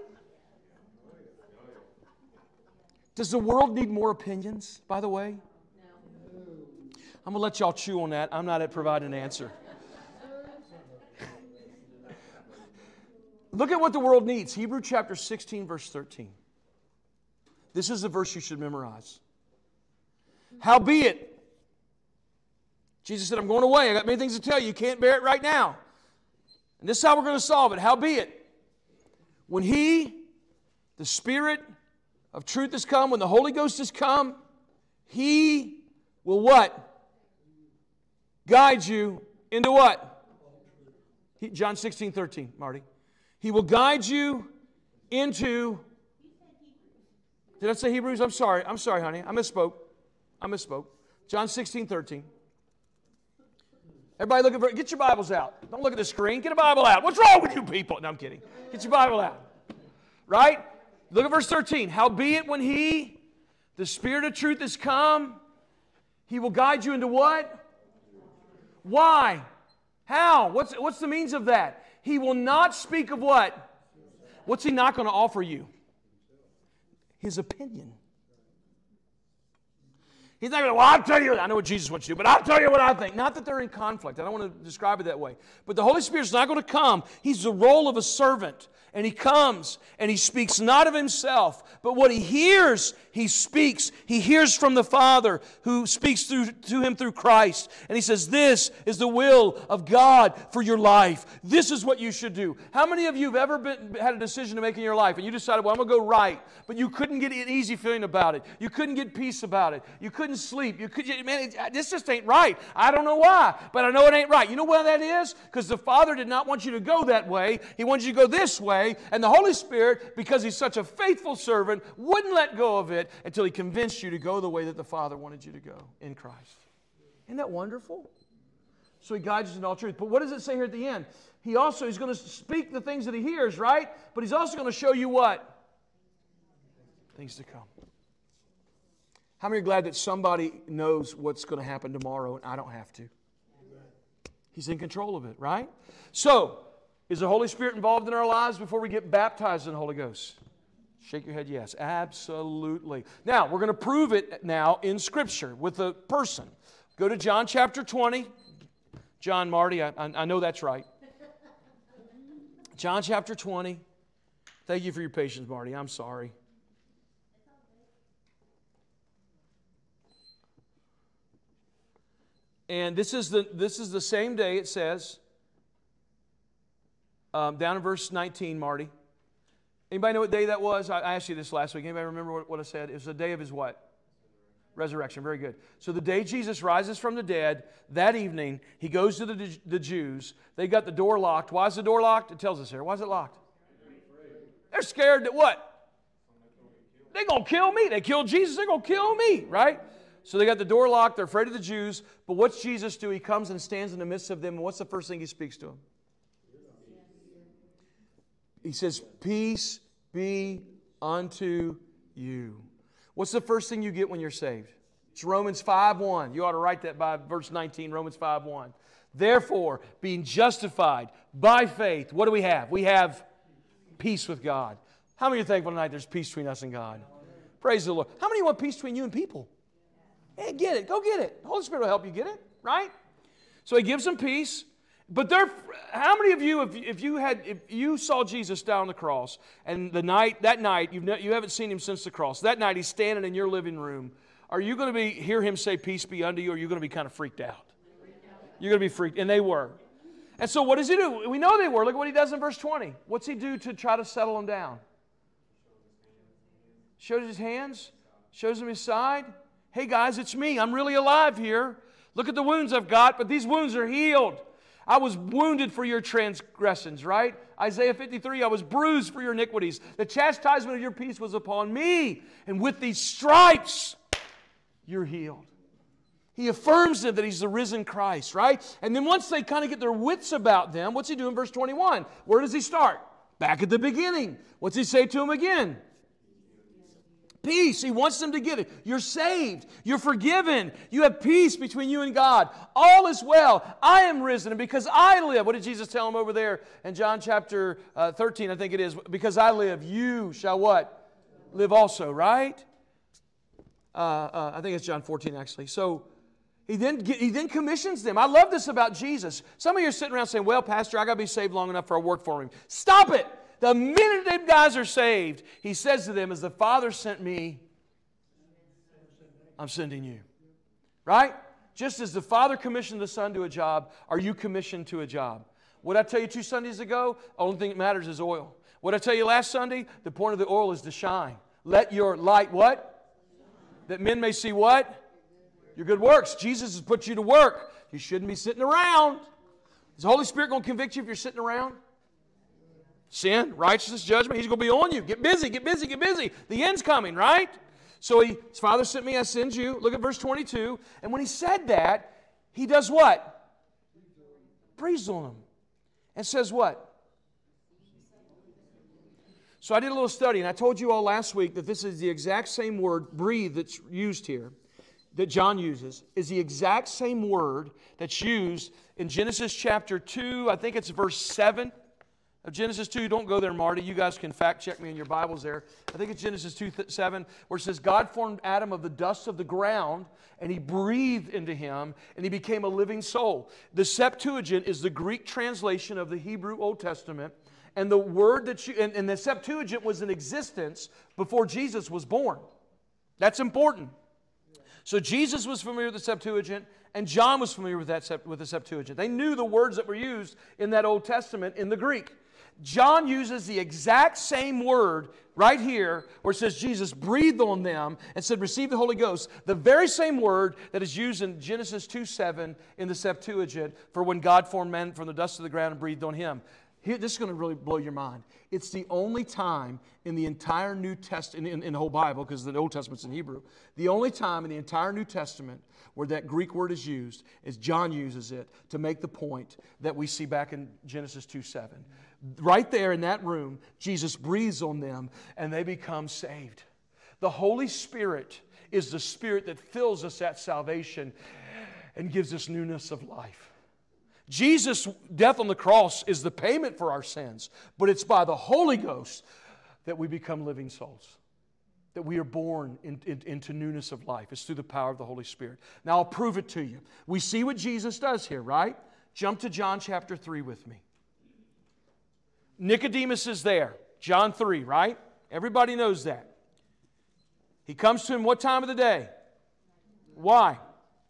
Does the world need more opinions, by the way? No. I'm going to let y'all chew on that. I'm not at providing an answer. Look at what the world needs. Hebrews chapter 16, verse 13. This is the verse you should memorize. Howbeit, Jesus said, I'm going away. I got many things to tell you. You can't bear it right now. And this is how we're going to solve it. Howbeit, when He, the Spirit of truth has come, when the Holy Ghost has come, He will what? Guide you into what? John 16:13, Marty. He will guide you into... Did I say Hebrews? I'm sorry, honey. I misspoke. John 16:13. Everybody looking for... Get your Bibles out. Don't look at the screen. Get a Bible out. What's wrong with you people? No, I'm kidding. Get your Bible out. Right? Look at verse 13. Howbeit when He, the Spirit of truth, has come, He will guide you into what? Why? How? What's the means of that? He will not speak of what? What's He not going to offer you? His opinion. He's not going to, well, I'll tell you, I know what Jesus wants you to do, but I'll tell you what I think. Not that they're in conflict. I don't want to describe it that way. But the Holy Spirit's not going to come. He's the role of a servant. And He comes and He speaks not of Himself, but what He hears, He speaks. He hears from the Father who speaks to Him through Christ. And He says, this is the will of God for your life. This is what you should do. How many of you have ever had a decision to make in your life and you decided, well, I'm going to go right, but you couldn't get an easy feeling about it. You couldn't get peace about it. You couldn't sleep. This just ain't right. I don't know why, but I know it ain't right. You know why that is? Because the Father did not want you to go that way. He wanted you to go this way. And the Holy Spirit, because He's such a faithful servant, wouldn't let go of it until He convinced you to go the way that the Father wanted you to go in Christ. Isn't that wonderful? So He guides us in all truth. But what does it say here at the end? He's going to speak the things that He hears, right? But He's also going to show you what? Things to come. How many are glad that somebody knows what's going to happen tomorrow and I don't have to? He's in control of it, right? So, is the Holy Spirit involved in our lives before we get baptized in the Holy Ghost? Shake your head, yes. Absolutely. Now, we're going to prove it now in Scripture with a person. Go to John chapter 20. John, Marty, I know that's right. John chapter 20. Thank you for your patience, Marty. I'm sorry. And this is the same day, it says, down in verse 19, Marty. Anybody know what day that was? I asked you this last week. Anybody remember what I said? It was the day of His what? Resurrection. Very good. So the day Jesus rises from the dead, that evening, He goes to the Jews. They got the door locked. Why is the door locked? It tells us here. Why is it locked? They're scared that what? They're going to kill me. They killed Jesus. They're going to kill me, right? So they got the door locked. They're afraid of the Jews. But what's Jesus do? He comes and stands in the midst of them. And what's the first thing He speaks to them? He says, peace be unto you. What's the first thing you get when you're saved? It's Romans 5:1. You ought to write that by verse 19, Romans 5:1. Therefore, being justified by faith, what do we have? We have peace with God. How many are thankful tonight there's peace between us and God? Praise the Lord. How many want peace between you and people? Hey, get it. Go get it. The Holy Spirit will help you get it, right? So He gives them peace. But how many of you, if you saw Jesus down on the cross, and that night you haven't seen Him since the cross, that night He's standing in your living room, are you going to hear Him say, peace be unto you, or are you going to be kind of freaked out? You're going to be freaked, and they were. And so what does He do? We know they were. Look at what He does in verse 20. What's He do to try to settle them down? Shows His hands, shows them His side. Hey guys, it's me. I'm really alive here. Look at the wounds I've got, but these wounds are healed. I was wounded for your transgressions, right? Isaiah 53, I was bruised for your iniquities. The chastisement of your peace was upon me. And with these stripes, you're healed. He affirms them that He's the risen Christ, right? And then once they kind of get their wits about them, what's He do in verse 21? Where does He start? Back at the beginning. What's He say to them again? Peace. He wants them to get it. You're saved. You're forgiven. You have peace between you and God. All is well. I am risen, and because I live, what did Jesus tell him over there in John chapter 13, I think it is? Because I live, you shall what? Live also, right? I think it's John 14, actually. So He then commissions them. I love this about Jesus. Some of you are sitting around saying, well, Pastor, I got to be saved long enough for I work for Him. Stop it. The minute them guys are saved, He says to them, as the Father sent me, I'm sending you. Right? Just as the Father commissioned the Son to a job, are you commissioned to a job? What I tell you 2 Sundays ago, the only thing that matters is oil. What I tell you last Sunday, the point of the oil is to shine. Let your light what? That men may see what? Your good works. Jesus has put you to work. You shouldn't be sitting around. Is the Holy Spirit going to convict you if you're sitting around? Sin, righteousness, judgment, He's going to be on you. Get busy, get busy, get busy. The end's coming, right? So His Father sent me, I send you. Look at verse 22. And when He said that, He does what? Breathes on them. And says what? So I did a little study, and I told you all last week that this is the exact same word, breathe, that's used here, that John uses, is the exact same word that's used in Genesis chapter 2, I think it's verse 7 of Genesis 2. Don't go there, Marty. You guys can fact check me in your Bibles there. I think it's Genesis 2:7, where it says, God formed Adam of the dust of the ground, and He breathed into him, and he became a living soul. The Septuagint is the Greek translation of the Hebrew Old Testament. And the word that and the Septuagint was in existence before Jesus was born. That's important. So Jesus was familiar with the Septuagint, and John was familiar with the Septuagint. They knew the words that were used in that Old Testament in the Greek. John uses the exact same word right here where it says Jesus breathed on them and said, receive the Holy Ghost. The very same word that is used in Genesis 2:7 in the Septuagint for when God formed man from the dust of the ground and breathed on him. Here, this is going to really blow your mind. It's the only time in the entire New Testament, in the whole Bible, because the Old Testament's in Hebrew, the only time in the entire New Testament where that Greek word is used is John uses it to make the point that we see back in Genesis 2:7. Right there in that room, Jesus breathes on them and they become saved. The Holy Spirit is the Spirit that fills us at salvation and gives us newness of life. Jesus' death on the cross is the payment for our sins, but it's by the Holy Ghost that we become living souls, that we are born into newness of life. It's through the power of the Holy Spirit. Now, I'll prove it to you. We see what Jesus does here, right? Jump to John chapter 3 with me. Nicodemus is there. John 3, right? Everybody knows that. He comes to him what time of the day? Why?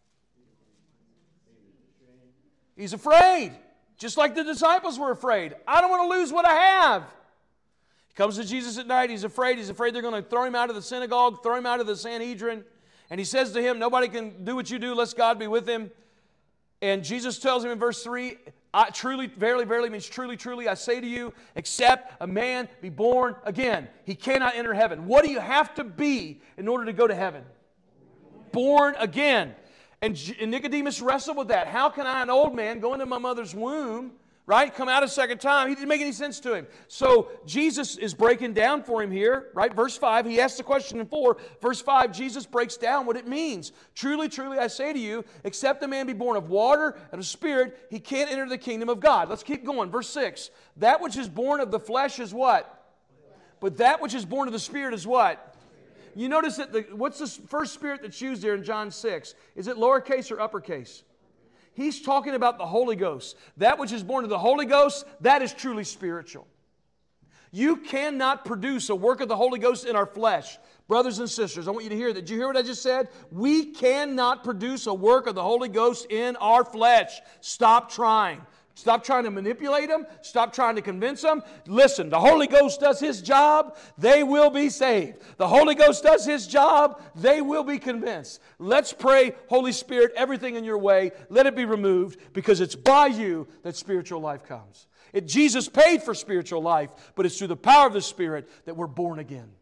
He's afraid, just like the disciples were afraid. I don't want to lose what I have. He comes to Jesus at night. He's afraid. He's afraid they're going to throw him out of the synagogue, throw him out of the Sanhedrin. And he says to him, nobody can do what you do unless God be with him. And Jesus tells him in verse 3, truly, verily, verily means truly, truly, I say to you, except a man be born again, he cannot enter heaven. What do you have to be in order to go to heaven? Born again. And Nicodemus wrestled with that. How can I, an old man, go into my mother's womb, right, come out a second time? He didn't make any sense to him. So Jesus is breaking down for him here, right? Verse 5, he asks the question in 4. Verse 5, Jesus breaks down what it means. Truly, truly, I say to you, except a man be born of water and of Spirit, he can't enter the kingdom of God. Let's keep going. Verse 6, that which is born of the flesh is what? But that which is born of the Spirit is what? You notice that what's the first spirit that's used there in John 6? Is it lowercase or uppercase? He's talking about the Holy Ghost. That which is born of the Holy Ghost, that is truly spiritual. You cannot produce a work of the Holy Ghost in our flesh. Brothers and sisters, I want you to hear that. Did you hear what I just said? We cannot produce a work of the Holy Ghost in our flesh. Stop trying. Stop trying to manipulate them. Stop trying to convince them. Listen, the Holy Ghost does His job. They will be saved. The Holy Ghost does His job. They will be convinced. Let's pray, Holy Spirit, everything in your way, let it be removed, because it's by you that spiritual life comes. Jesus paid for spiritual life, but it's through the power of the Spirit that we're born again.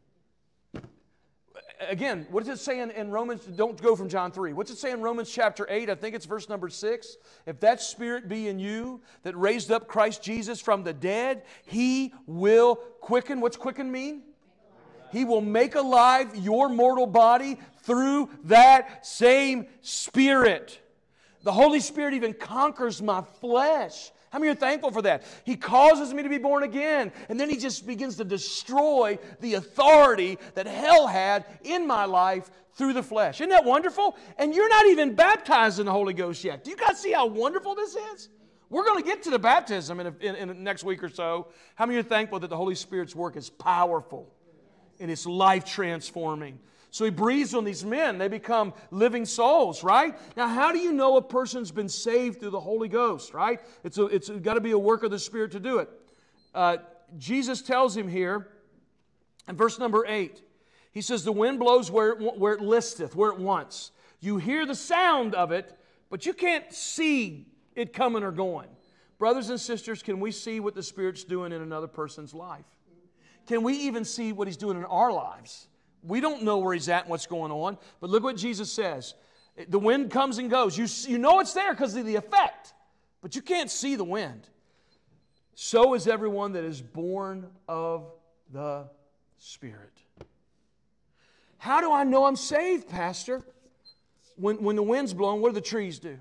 Again, what does it say in Romans? Don't go from John 3. What's it say in Romans chapter 8? I think it's verse number 6. If that Spirit be in you that raised up Christ Jesus from the dead, He will quicken. What's quicken mean? He will make alive your mortal body through that same Spirit. The Holy Spirit even conquers my flesh. How many are thankful for that? He causes me to be born again. And then He just begins to destroy the authority that hell had in my life through the flesh. Isn't that wonderful? And you're not even baptized in the Holy Ghost yet. Do you guys see how wonderful this is? We're going to get to the baptism in the next week or so. How many are thankful that the Holy Spirit's work is powerful and it's life transforming? So he breathes on these men. They become living souls, right? Now, how do you know a person's been saved through the Holy Ghost, right? It's got to be a work of the Spirit to do it. Jesus tells him here in verse number 8, he says, the wind blows where it listeth, where it wants. You hear the sound of it, but you can't see it coming or going. Brothers and sisters, can we see what the Spirit's doing in another person's life? Can we even see what He's doing in our lives? We don't know where He's at and what's going on, but look what Jesus says. The wind comes and goes. You know it's there because of the effect, but you can't see the wind. So is everyone that is born of the Spirit. How do I know I'm saved, Pastor? When the wind's blowing, what do the trees do?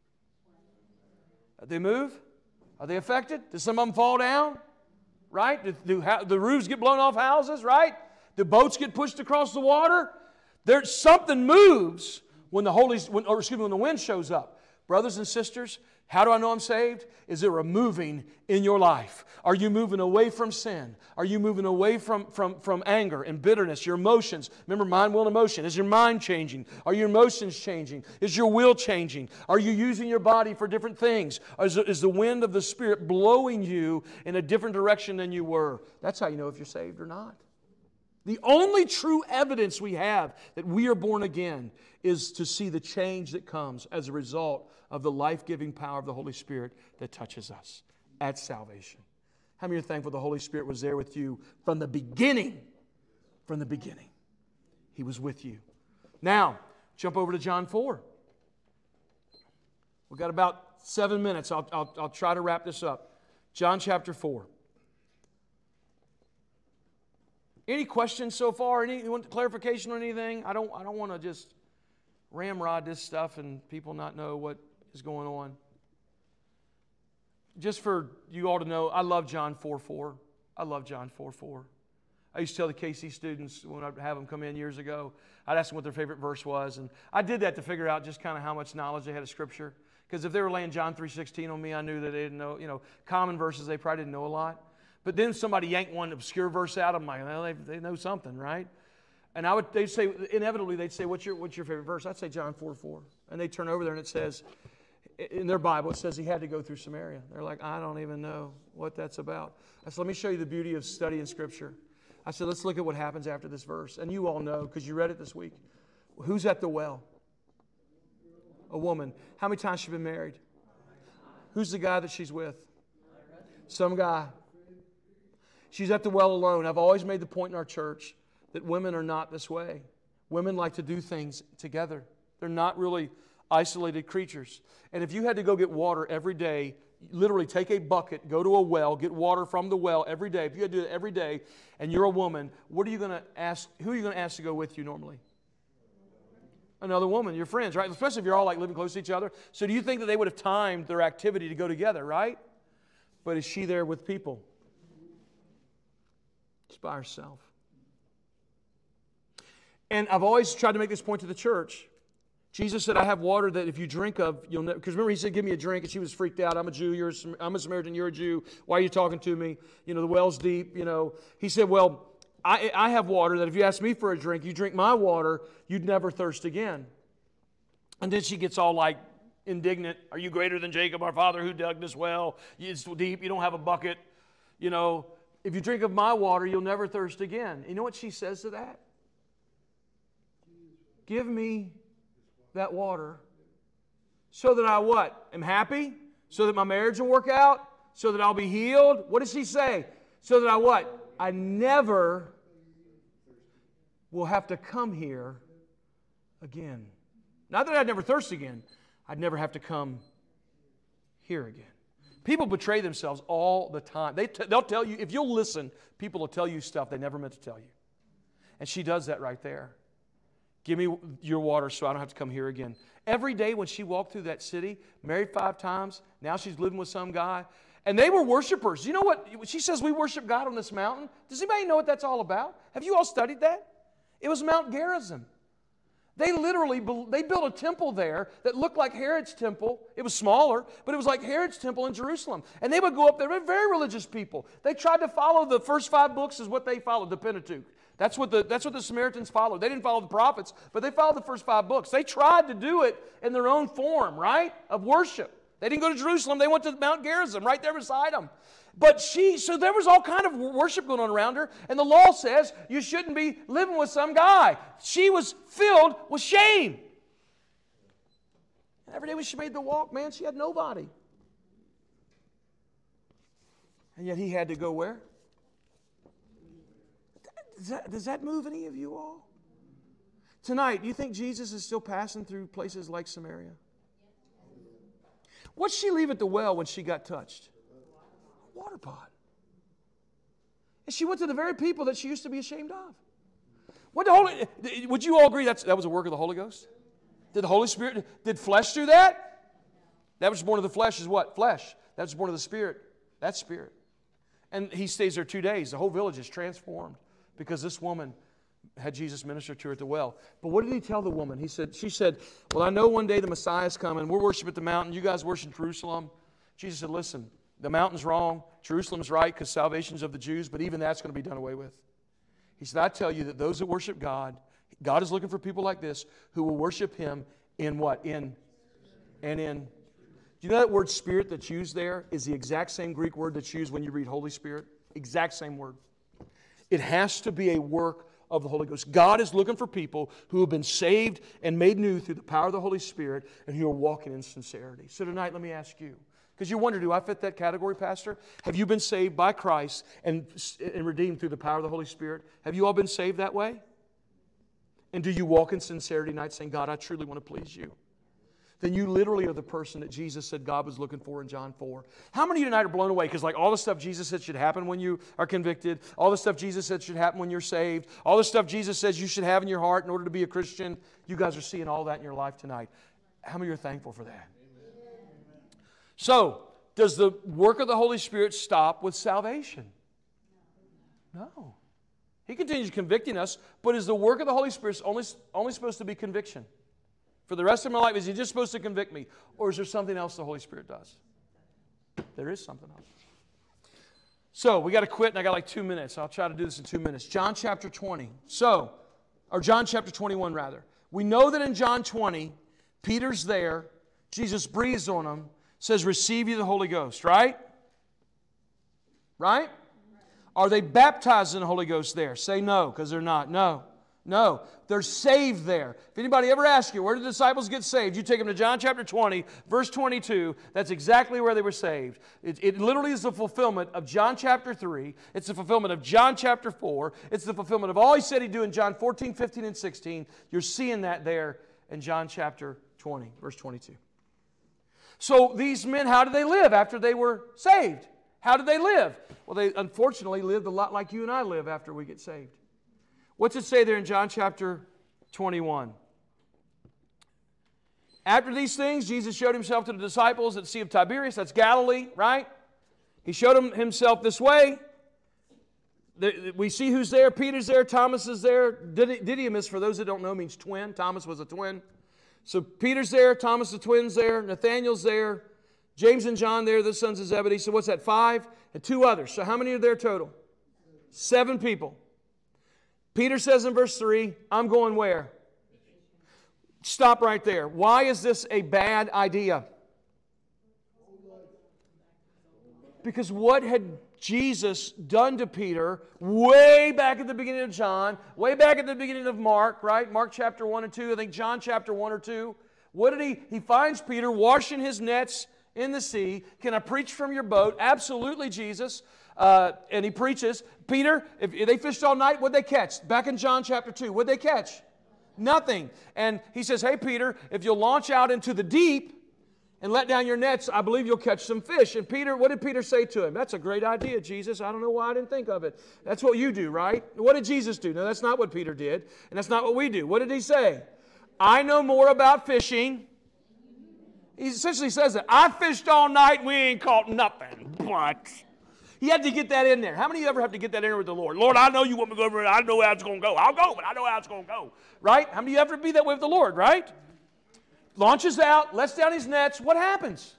They move? Are they affected? Do some of them fall down? Right? Do the roofs get blown off houses? Right? Do boats get pushed across the water? There's something moves when the wind shows up. Brothers and sisters, how do I know I'm saved? Is there a moving in your life? Are you moving away from sin? Are you moving away from anger and bitterness, your emotions? Remember, mind, will, and emotion. Is your mind changing? Are your emotions changing? Is your will changing? Are you using your body for different things? Is the wind of the Spirit blowing you in a different direction than you were? That's how you know if you're saved or not. The only true evidence we have that we are born again is to see the change that comes as a result of the life-giving power of the Holy Spirit that touches us at salvation. How many are thankful the Holy Spirit was there with you from the beginning? From the beginning. He was with you. Now, jump over to John 4. We've got about 7 minutes. I'll try to wrap this up. John chapter 4. Any questions so far? You want clarification on anything? I don't want to just ramrod this stuff and people not know what is going on. Just for you all to know, I love John 4:4. I love John 4:4. I used to tell the KC students when I'd have them come in years ago, I'd ask them what their favorite verse was. And I did that to figure out just kind of how much knowledge they had of Scripture. Because if they were laying John 3:16 on me, I knew that they didn't know, common verses they probably didn't know a lot. But then somebody yanked one obscure verse out. I'm like, well, they know something, right? And they'd say, inevitably, they'd say, what's your favorite verse? I'd say John 4:4. And they'd turn over there and it says, in their Bible, it says he had to go through Samaria. They're like, I don't even know what that's about. I said, let me show you the beauty of studying Scripture. I said, let's look at what happens after this verse. And you all know, because you read it this week. Who's at the well? A woman. How many times has she been married? Who's the guy that she's with? Some guy. She's at the well alone. I've always made the point in our church that women are not this way. Women like to do things together. They're not really isolated creatures. And if you had to go get water every day, literally take a bucket, go to a well, get water from the well every day. If you had to do it every day and you're a woman, what are you going to ask? Who are you going to ask to go with you normally? Another woman, your friends, right? Especially if you're all like living close to each other. So do you think that they would have timed their activity to go together, right? But is she there with people? She's by herself. And I've always tried to make this point to the church. Jesus said, I have water that if you drink of, you'll never... Because remember, he said, give me a drink, and she was freaked out. I'm a Jew, I'm a Samaritan, you're a Jew. Why are you talking to me? The well's deep, He said, well, I have water that if you ask me for a drink, you drink my water, you'd never thirst again. And then she gets all like indignant. Are you greater than Jacob, our father, who dug this well? It's deep, you don't have a bucket. If you drink of my water, you'll never thirst again. You know what she says to that? Give me that water so that I what? Am happy? So that my marriage will work out? So that I'll be healed? What does she say? So that I what? I never will have to come here again. Not that I'd never thirst again. I'd never have to come here again. People betray themselves all the time. They'll tell you, if you'll listen, people will tell you stuff they never meant to tell you. And she does that right there. Give me your water so I don't have to come here again. Every day when she walked through that city, married 5 times, now she's living with some guy. And they were worshipers. You know what? She says we worship God on this mountain. Does anybody know what that's all about? Have you all studied that? It was Mount Gerizim. They built a temple there that looked like Herod's temple. It was smaller, but it was like Herod's temple in Jerusalem. And they would go up there. They were very religious people. They tried to follow the first 5 books is what they followed, the Pentateuch. That's what the Samaritans followed. They didn't follow the prophets, but they followed the first 5 books. They tried to do it in their own form, right, of worship. They didn't go to Jerusalem. They went to Mount Gerizim, right there beside them. But so there was all kind of worship going on around her, and the law says you shouldn't be living with some guy. She was filled with shame. And every day when she made the walk, man, she had nobody. And yet he had to go where? Does that move any of you all? Tonight, do you think Jesus is still passing through places like Samaria? What'd she leave at the well when she got touched? A water pot. And she went to the very people that she used to be ashamed of. Would you all agree that was a work of the Holy Ghost? Did the Holy Spirit, did flesh do that? That which is born of the flesh is what? Flesh. That which is born of the Spirit, that's Spirit. And he stays there 2 days. The whole village is transformed because this woman had Jesus minister to her at the well. But what did he tell the woman? She said, well, I know one day the Messiah is coming. We're worshiping at the mountain. You guys worship Jerusalem. Jesus said, listen, the mountain's wrong. Jerusalem's right because salvation's of the Jews, but even that's going to be done away with. He said, I tell you that those that worship God is looking for people like this who will worship Him in what? In. Do you know that word Spirit that's used there is the exact same Greek word that's used when you read Holy Spirit? Exact same word. It has to be a work of the Holy Ghost. God is looking for people who have been saved and made new through the power of the Holy Spirit and who are walking in sincerity. So tonight, let me ask you, because you wonder, do I fit that category, Pastor? Have you been saved by Christ and redeemed through the power of the Holy Spirit? Have you all been saved that way? And do you walk in sincerity tonight saying, God, I truly want to please you? Then you literally are the person that Jesus said God was looking for in John 4. How many of you tonight are blown away? Because like all the stuff Jesus said should happen when you are convicted, all the stuff Jesus said should happen when you're saved, all the stuff Jesus says you should have in your heart in order to be a Christian, you guys are seeing all that in your life tonight. How many are thankful for that? Amen. So, does the work of the Holy Spirit stop with salvation? No. He continues convicting us, but is the work of the Holy Spirit only supposed to be conviction? For the rest of my life, is He just supposed to convict me? Or is there something else the Holy Spirit does? There is something else. So, we got to quit, and I got like 2 minutes. I'll try to do this in 2 minutes. John chapter 20. Or John chapter 21, rather. We know that in John 20, Peter's there. Jesus breathes on him, says, receive you the Holy Ghost, right? Right? Are they baptized in the Holy Ghost there? Say no, because they're not. No, they're saved there. If anybody ever asks you, where did the disciples get saved? You take them to John chapter 20, verse 22. That's exactly where they were saved. It literally is the fulfillment of John chapter 3. It's the fulfillment of John chapter 4. It's the fulfillment of all He said He'd do in John 14, 15, and 16. You're seeing that there in John chapter 20, verse 22. So these men, how did they live after they were saved? How did they live? Well, they unfortunately lived a lot like you and I live after we get saved. What's it say there in John chapter 21? After these things, Jesus showed Himself to the disciples at the Sea of Tiberias. That's Galilee, right? He showed Himself this way. We see who's there. Peter's there. Thomas is there. Didymus, for those that don't know, means twin. Thomas was a twin. So Peter's there. Thomas the twin's there. Nathanael's there. James and John there, the sons of Zebedee. So what's that? 5 and 2 others. So how many are there total? 7 people. Peter says in verse 3, I'm going where? Stop right there. Why is this a bad idea? Because what had Jesus done to Peter way back at the beginning of John, way back at the beginning of Mark, right? Mark chapter 1 and 2, I think John chapter 1 or 2. What did he finds Peter washing his nets in the sea. Can I preach from your boat? Absolutely, Jesus. And he preaches. Peter, if they fished all night, what'd they catch? Back in John chapter 2, what'd they catch? Nothing. And he says, hey, Peter, if you'll launch out into the deep and let down your nets, I believe you'll catch some fish. And Peter, what did Peter say to him? That's a great idea, Jesus. I don't know why I didn't think of it. That's what you do, right? What did Jesus do? No, that's not what Peter did. And that's not what we do. What did he say? I know more about fishing. He essentially says that. I fished all night and we ain't caught nothing. But he had to get that in there. How many of you ever have to get that in there with the Lord? Lord, I know you want me to go over there. I know how it's going to go. I'll go, but I know how it's going to go. Right? How many of you ever be that way with the Lord, right? Launches out, lets down his nets. What happens?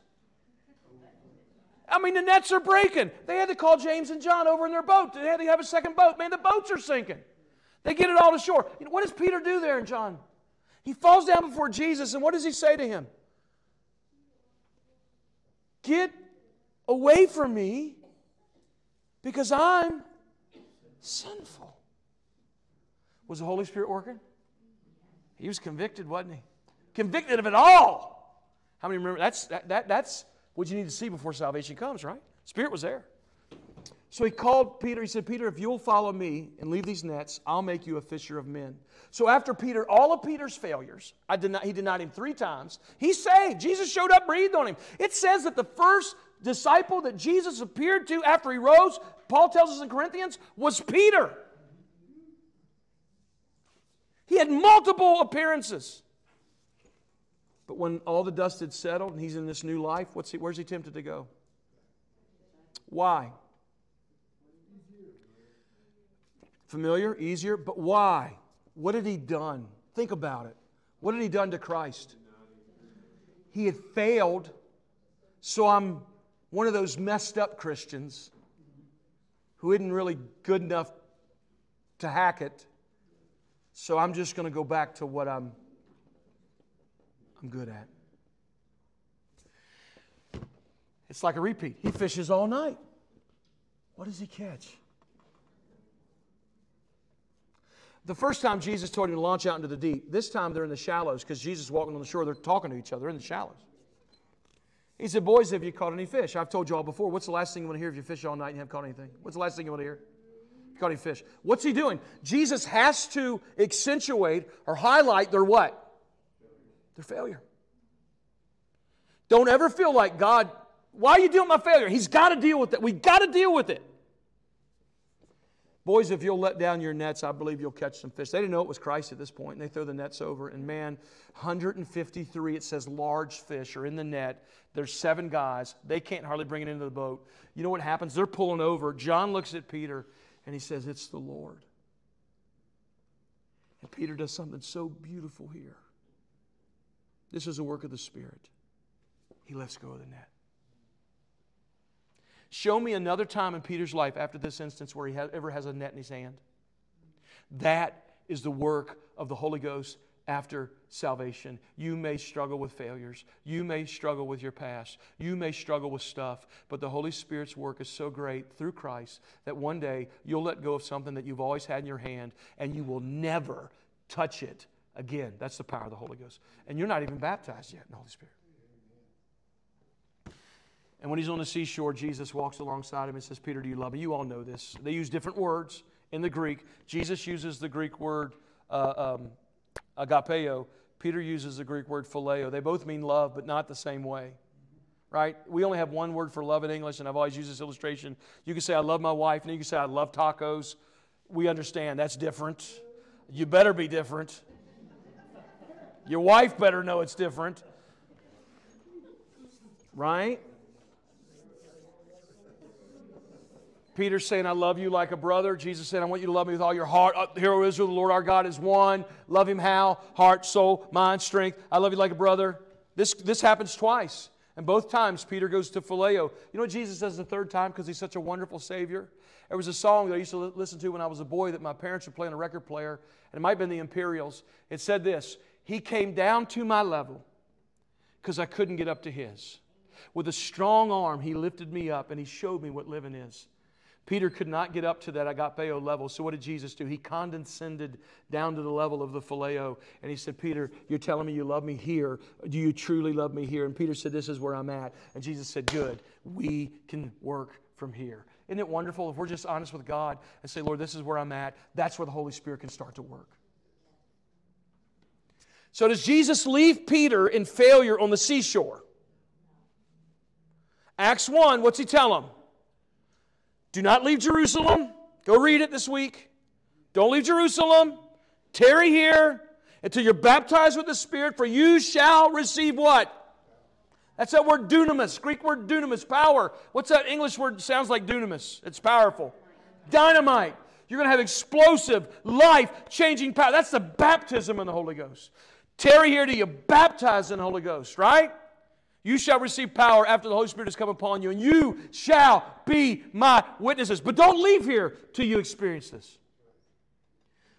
I mean, the nets are breaking. They had to call James and John over in their boat. They had to have a second boat. Man, the boats are sinking. They get it all to shore. You know, what does Peter do there in John? He falls down before Jesus, and what does he say to him? Get away from me, because I'm sinful. Was the Holy Spirit working? He was convicted, wasn't he? Convicted of it all. How many remember? That's what you need to see before salvation comes, right? Spirit was there. So he called Peter. He said, Peter, if you'll follow me and leave these nets, I'll make you a fisher of men. So after Peter, all of Peter's failures, he denied him 3 times. He's saved. Jesus showed up, breathed on him. It says that the first disciple that Jesus appeared to after he rose, Paul tells us in Corinthians, was Peter. He had multiple appearances. But when all the dust had settled and he's in this new life, where's he tempted to go? Why? Familiar, easier, but why? What had he done? Think about it. What had he done to Christ? He had failed, so I'm one of those messed up Christians who isn't really good enough to hack it, so I'm just going to go back to what I'm good at. It's like a repeat. He fishes all night. What does he catch? The first time Jesus told him to launch out into the deep. This time they're in the shallows because Jesus is walking on the shore. They're talking to each other. They're in the shallows. He said, boys, have you caught any fish? I've told you all before. What's the last thing you want to hear if you fish all night and you haven't caught anything? What's the last thing you want to hear? You caught any fish? What's he doing? Jesus has to accentuate or highlight their what? Their failure. Don't ever feel like God, why are you dealing with my failure? He's got to deal with it. We've got to deal with it. Boys, if you'll let down your nets, I believe you'll catch some fish. They didn't know it was Christ at this point, and they throw the nets over. And man, 153, it says large fish are in the net. There's 7 guys. They can't hardly bring it into the boat. You know what happens? They're pulling over. John looks at Peter, and he says, it's the Lord. And Peter does something so beautiful here. This is a work of the Spirit. He lets go of the net. Show me another time in Peter's life after this instance where he ever has a net in his hand. That is the work of the Holy Ghost after salvation. You may struggle with failures. You may struggle with your past. You may struggle with stuff. But the Holy Spirit's work is so great through Christ that one day you'll let go of something that you've always had in your hand and you will never touch it again. That's the power of the Holy Ghost. And you're not even baptized yet in the Holy Spirit. And when he's on the seashore, Jesus walks alongside him and says, Peter, do you love me? You all know this. They use different words in the Greek. Jesus uses the Greek word agapeo. Peter uses the Greek word phileo. They both mean love, but not the same way. Right? We only have one word for love in English, and I've always used this illustration. You can say, I love my wife, and you can say, I love tacos. We understand that's different. You better be different. Your wife better know it's different. Right? Peter's saying, I love you like a brother. Jesus said, I want you to love me with all your heart. Hear, O Israel, the Lord our God is one. Love Him how? Heart, soul, mind, strength. I love you like a brother. This happens twice. And both times Peter goes to phileo. You know what Jesus does the third time because He's such a wonderful Savior? There was a song that I used to listen to when I was a boy that my parents would play on a record player. And it might have been the Imperials. It said this, He came down to my level because I couldn't get up to His. With a strong arm, He lifted me up and He showed me what living is. Peter could not get up to that agapeo level, so what did Jesus do? He condescended down to the level of the phileo, and He said, Peter, you're telling me you love me here. Do you truly love me here? And Peter said, this is where I'm at. And Jesus said, good, we can work from here. Isn't it wonderful if we're just honest with God and say, Lord, this is where I'm at. That's where the Holy Spirit can start to work. So does Jesus leave Peter in failure on the seashore? Acts 1, what's He tell him? Do not leave Jerusalem. Go read it this week. Don't leave Jerusalem. Tarry here until you're baptized with the Spirit, for you shall receive what? That's that word dunamis, Greek word dunamis, power. What's that English word that sounds like dunamis? It's powerful. Dynamite. You're going to have explosive, life-changing power. That's the baptism in the Holy Ghost. Tarry here till you're baptized in the Holy Ghost, right? You shall receive power after the Holy Spirit has come upon you, and you shall be my witnesses. But don't leave here till you experience this.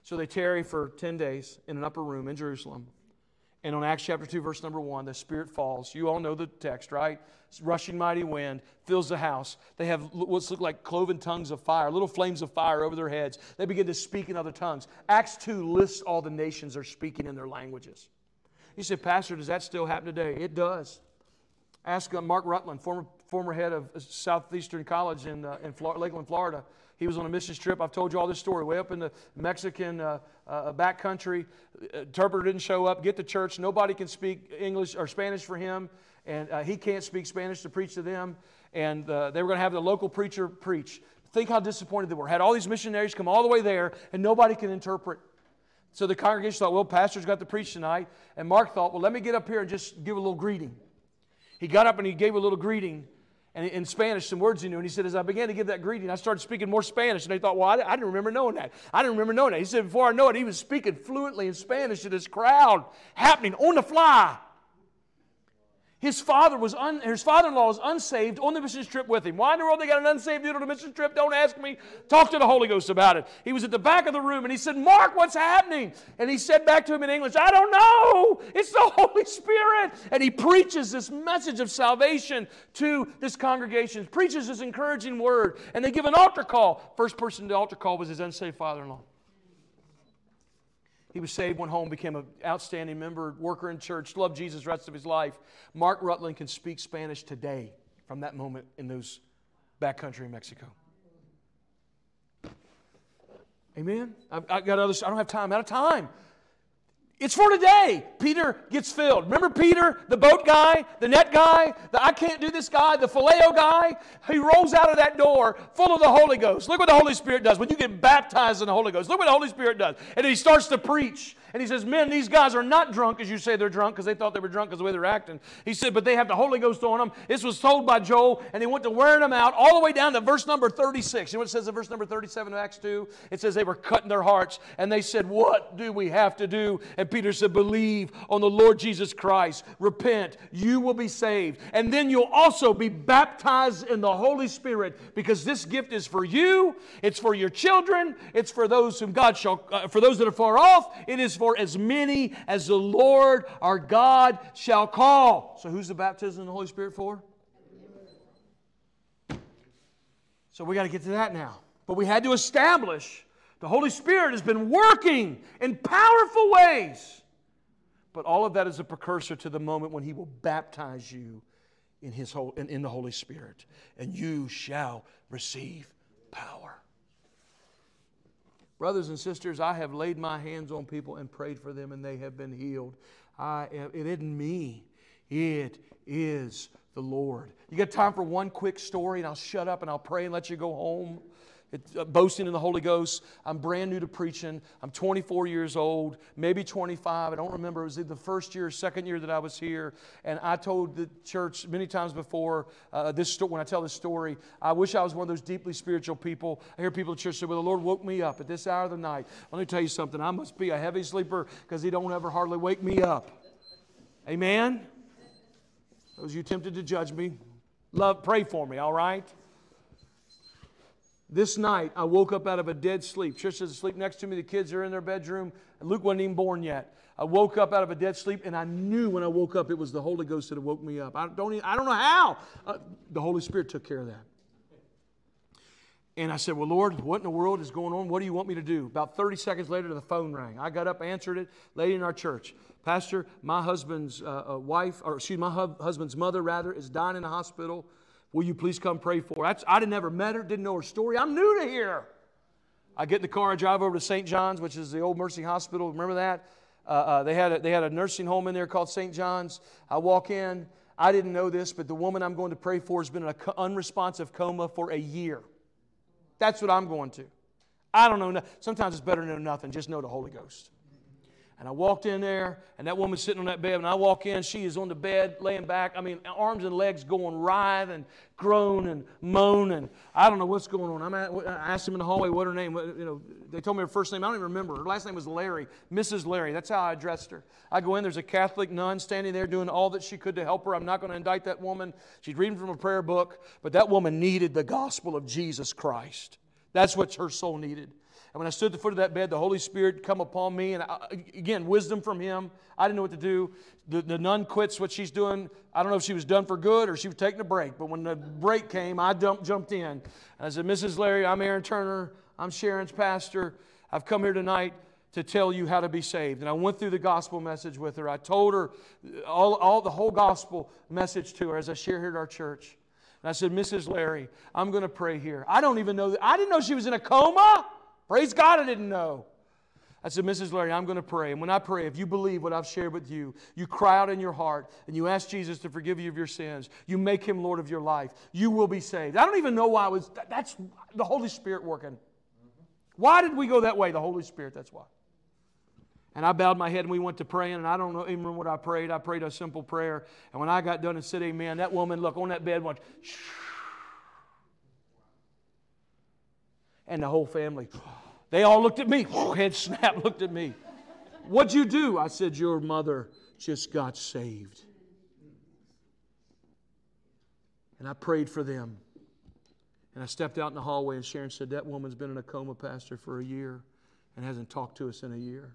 So they tarry for 10 days in an upper room in Jerusalem. And on Acts chapter 2, verse number 1, the Spirit falls. You all know the text, right? It's rushing mighty wind fills the house. They have what's look like cloven tongues of fire, little flames of fire over their heads. They begin to speak in other tongues. Acts 2 lists all the nations are speaking in their languages. You say, Pastor, does that still happen today? It does. Ask Mark Rutland, former head of Southeastern College in Lakeland, Florida. He was on a missions trip. I've told you all this story. Way up in the Mexican backcountry. Interpreter didn't show up. Get to church. Nobody can speak English or Spanish for him. And he can't speak Spanish to preach to them. And they were going to have the local preacher preach. Think how disappointed they were. Had all these missionaries come all the way there, and nobody can interpret. So the congregation thought, well, pastor's got to preach tonight. And Mark thought, well, let me get up here and just give a little greeting. He got up and he gave a little greeting. And in Spanish, some words he knew. And he said, as I began to give that greeting, I started speaking more Spanish. And they thought, well, I didn't remember knowing that. I didn't remember knowing that. He said, before I know it, he was speaking fluently in Spanish to this crowd, happening on the fly. His father-in-law was unsaved on the mission trip with him. Why in the world they got an unsaved dude on the mission trip? Don't ask me. Talk to the Holy Ghost about it. He was at the back of the room and he said, Mark, what's happening? And he said back to him in English, I don't know. It's the Holy Spirit. And he preaches this message of salvation to this congregation. Preaches this encouraging word. And they give an altar call. First person to the altar call was his unsaved father-in-law. He was saved, went home, became an outstanding member, worker in church, loved Jesus the rest of his life. Mark Rutland can speak Spanish today from that moment in those backcountry in Mexico. Amen? I've got others. I don't have time. I'm out of time. It's for today. Peter gets filled. Remember Peter, the boat guy, the net guy, the I can't do this guy, the phileo guy? He rolls out of that door full of the Holy Ghost. Look what the Holy Spirit does when you get baptized in the Holy Ghost. Look what the Holy Spirit does. And he starts to preach. And he says, men, these guys are not drunk as you say they're drunk because they thought they were drunk because of the way they're acting. He said, but they have the Holy Ghost on them. This was told by Joel, and he went to wearing them out all the way down to verse number 36. You know what it says in verse number 37 of Acts 2? It says they were cut in their hearts, and they said, what do we have to do? And Peter said, believe on the Lord Jesus Christ. Repent. You will be saved. And then you'll also be baptized in the Holy Spirit because this gift is for you. It's for your children. It's for those whom God shall, for those that are far off. It is for as many as the Lord our God shall call. So who's the baptism in the Holy Spirit for? So we got to get to that now. But we had to establish the Holy Spirit has been working in powerful ways. But all of that is a precursor to the moment when He will baptize you in the Holy Spirit. And you shall receive power. Brothers and sisters, I have laid my hands on people and prayed for them and they have been healed. It isn't me. It is the Lord. You got time for one quick story and I'll shut up and I'll pray and let you go home? Boasting in the Holy Ghost. I'm brand new to preaching. I'm 24 years old, maybe 25. I don't remember. It was the first year or second year that I was here. And I told the church many times before, when I tell this story, I wish I was one of those deeply spiritual people. I hear people at church say, well, the Lord woke me up at this hour of the night. Let me tell you something. I must be a heavy sleeper because He don't ever hardly wake me up. Amen? Those of you tempted to judge me, pray for me, all right? This night, I woke up out of a dead sleep. Trish is asleep next to me. The kids are in their bedroom. Luke wasn't even born yet. I woke up out of a dead sleep, and I knew when I woke up it was the Holy Ghost that had woke me up. I don't know how. The Holy Spirit took care of that. And I said, well, Lord, what in the world is going on? What do you want me to do? About 30 seconds later, the phone rang. I got up, answered it. Lady in our church. Pastor, my husband's husband's mother, is dying in the hospital. Will you please come pray for her? I never met her, didn't know her story. I'm new to here. I get in the car, I drive over to St. John's, which is the old Mercy Hospital. Remember that? They had a nursing home in there called St. John's. I walk in. I didn't know this, but the woman I'm going to pray for has been in an unresponsive coma for a year. That's what I'm going to. I don't know. Sometimes it's better to know nothing. Just know the Holy Ghost. And I walked in there, and that woman's sitting on that bed. And I walk in, she is on the bed, laying back. I mean, arms and legs going writhe and groan and moan, and I don't know what's going on. I asked him in the hallway what her name was. They told me her first name. I don't even remember. Her last name was Larry, Mrs. Larry. That's how I addressed her. I go in, there's a Catholic nun standing there doing all that she could to help her. I'm not going to indict that woman. She's reading from a prayer book, but that woman needed the gospel of Jesus Christ. That's what her soul needed. And when I stood at the foot of that bed, the Holy Spirit come upon me. And again, wisdom from Him. I didn't know what to do. The nun quits what she's doing. I don't know if she was done for good or she was taking a break. But when the break came, I jumped in. And I said, Mrs. Larry, I'm Aaron Turner. I'm Sharon's pastor. I've come here tonight to tell you how to be saved. And I went through the gospel message with her. I told her all the whole gospel message to her as I share here at our church. And I said, Mrs. Larry, I'm going to pray here. I didn't know she was in a coma. Praise God, I didn't know. I said, Mrs. Larry, I'm going to pray. And when I pray, if you believe what I've shared with you, you cry out in your heart and you ask Jesus to forgive you of your sins, you make Him Lord of your life, you will be saved. I don't even know why that's the Holy Spirit working. Why did we go that way? The Holy Spirit, that's why. And I bowed my head and we went to praying, and I don't even remember what I prayed. I prayed a simple prayer. And when I got done and said amen, that woman, look, on that bed went, shh. And the whole family, they all looked at me. Head snap, looked at me. What'd you do? I said, your mother just got saved. And I prayed for them. And I stepped out in the hallway and Sharon said, that woman's been in a coma, Pastor, for a year and hasn't talked to us in a year.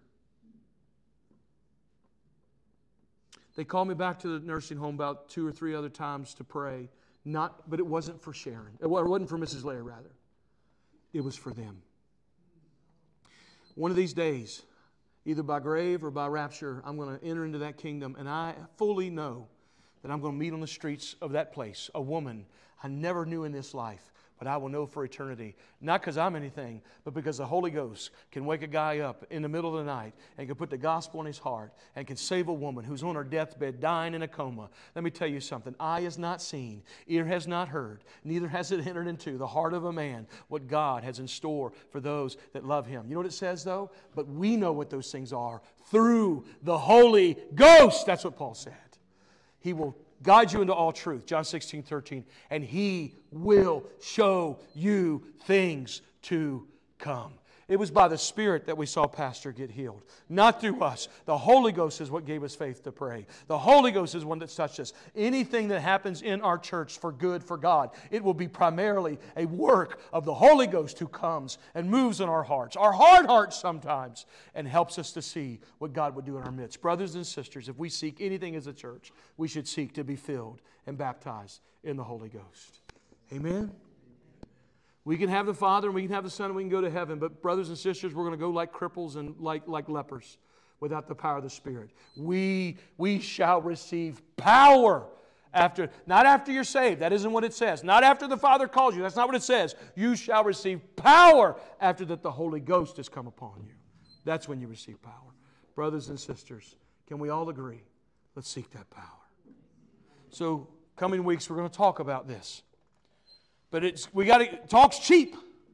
They called me back to the nursing home about 2 or 3 other times to pray. But it wasn't for Sharon. It wasn't for Mrs. Larry, rather. It was for them. One of these days, either by grave or by rapture, I'm going to enter into that kingdom, and I fully know that I'm going to meet on the streets of that place a woman I never knew in this life, but I will know for eternity. Not because I'm anything, but because the Holy Ghost can wake a guy up in the middle of the night and can put the gospel in his heart and can save a woman who's on her deathbed dying in a coma. Let me tell you something. Eye has not seen, ear has not heard, neither has it entered into the heart of a man what God has in store for those that love Him. You know what it says, though? But we know what those things are through the Holy Ghost. That's what Paul said. He will guide you into all truth, John 16:13, and He will show you things to come. It was by the Spirit that we saw Pastor get healed, not through us. The Holy Ghost is what gave us faith to pray. The Holy Ghost is one that touched us. Anything that happens in our church for good, for God, it will be primarily a work of the Holy Ghost who comes and moves in our hearts, our hard hearts sometimes, and helps us to see what God would do in our midst. Brothers and sisters, if we seek anything as a church, we should seek to be filled and baptized in the Holy Ghost. Amen? We can have the Father and we can have the Son and we can go to heaven. But brothers and sisters, we're going to go like cripples and like lepers without the power of the Spirit. We shall receive power not after you're saved. That isn't what it says. Not after the Father calls you. That's not what it says. You shall receive power after that the Holy Ghost has come upon you. That's when you receive power. Brothers and sisters, can we all agree? Let's seek that power. So, coming weeks, we're going to talk about this. But talk's cheap.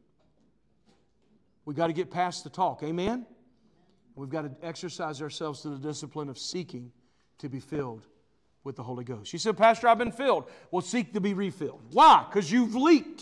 We got to get past the talk. Amen? We've got to exercise ourselves to the discipline of seeking to be filled with the Holy Ghost. You said, Pastor, I've been filled. Well, seek to be refilled. Why? Because you've leaked.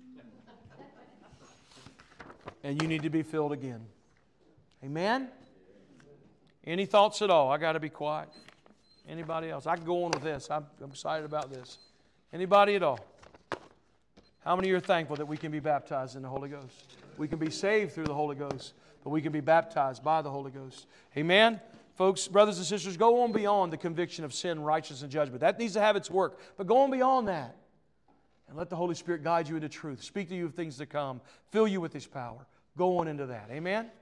And you need to be filled again. Amen? Any thoughts at all? I got to be quiet. Anybody else? I can go on with this. I'm excited about this. Anybody at all? How many are thankful that we can be baptized in the Holy Ghost? We can be saved through the Holy Ghost, but we can be baptized by the Holy Ghost. Amen? Folks, brothers and sisters, go on beyond the conviction of sin, righteousness, and judgment. That needs to have its work. But go on beyond that. And let the Holy Spirit guide you into truth. Speak to you of things to come. Fill you with His power. Go on into that. Amen?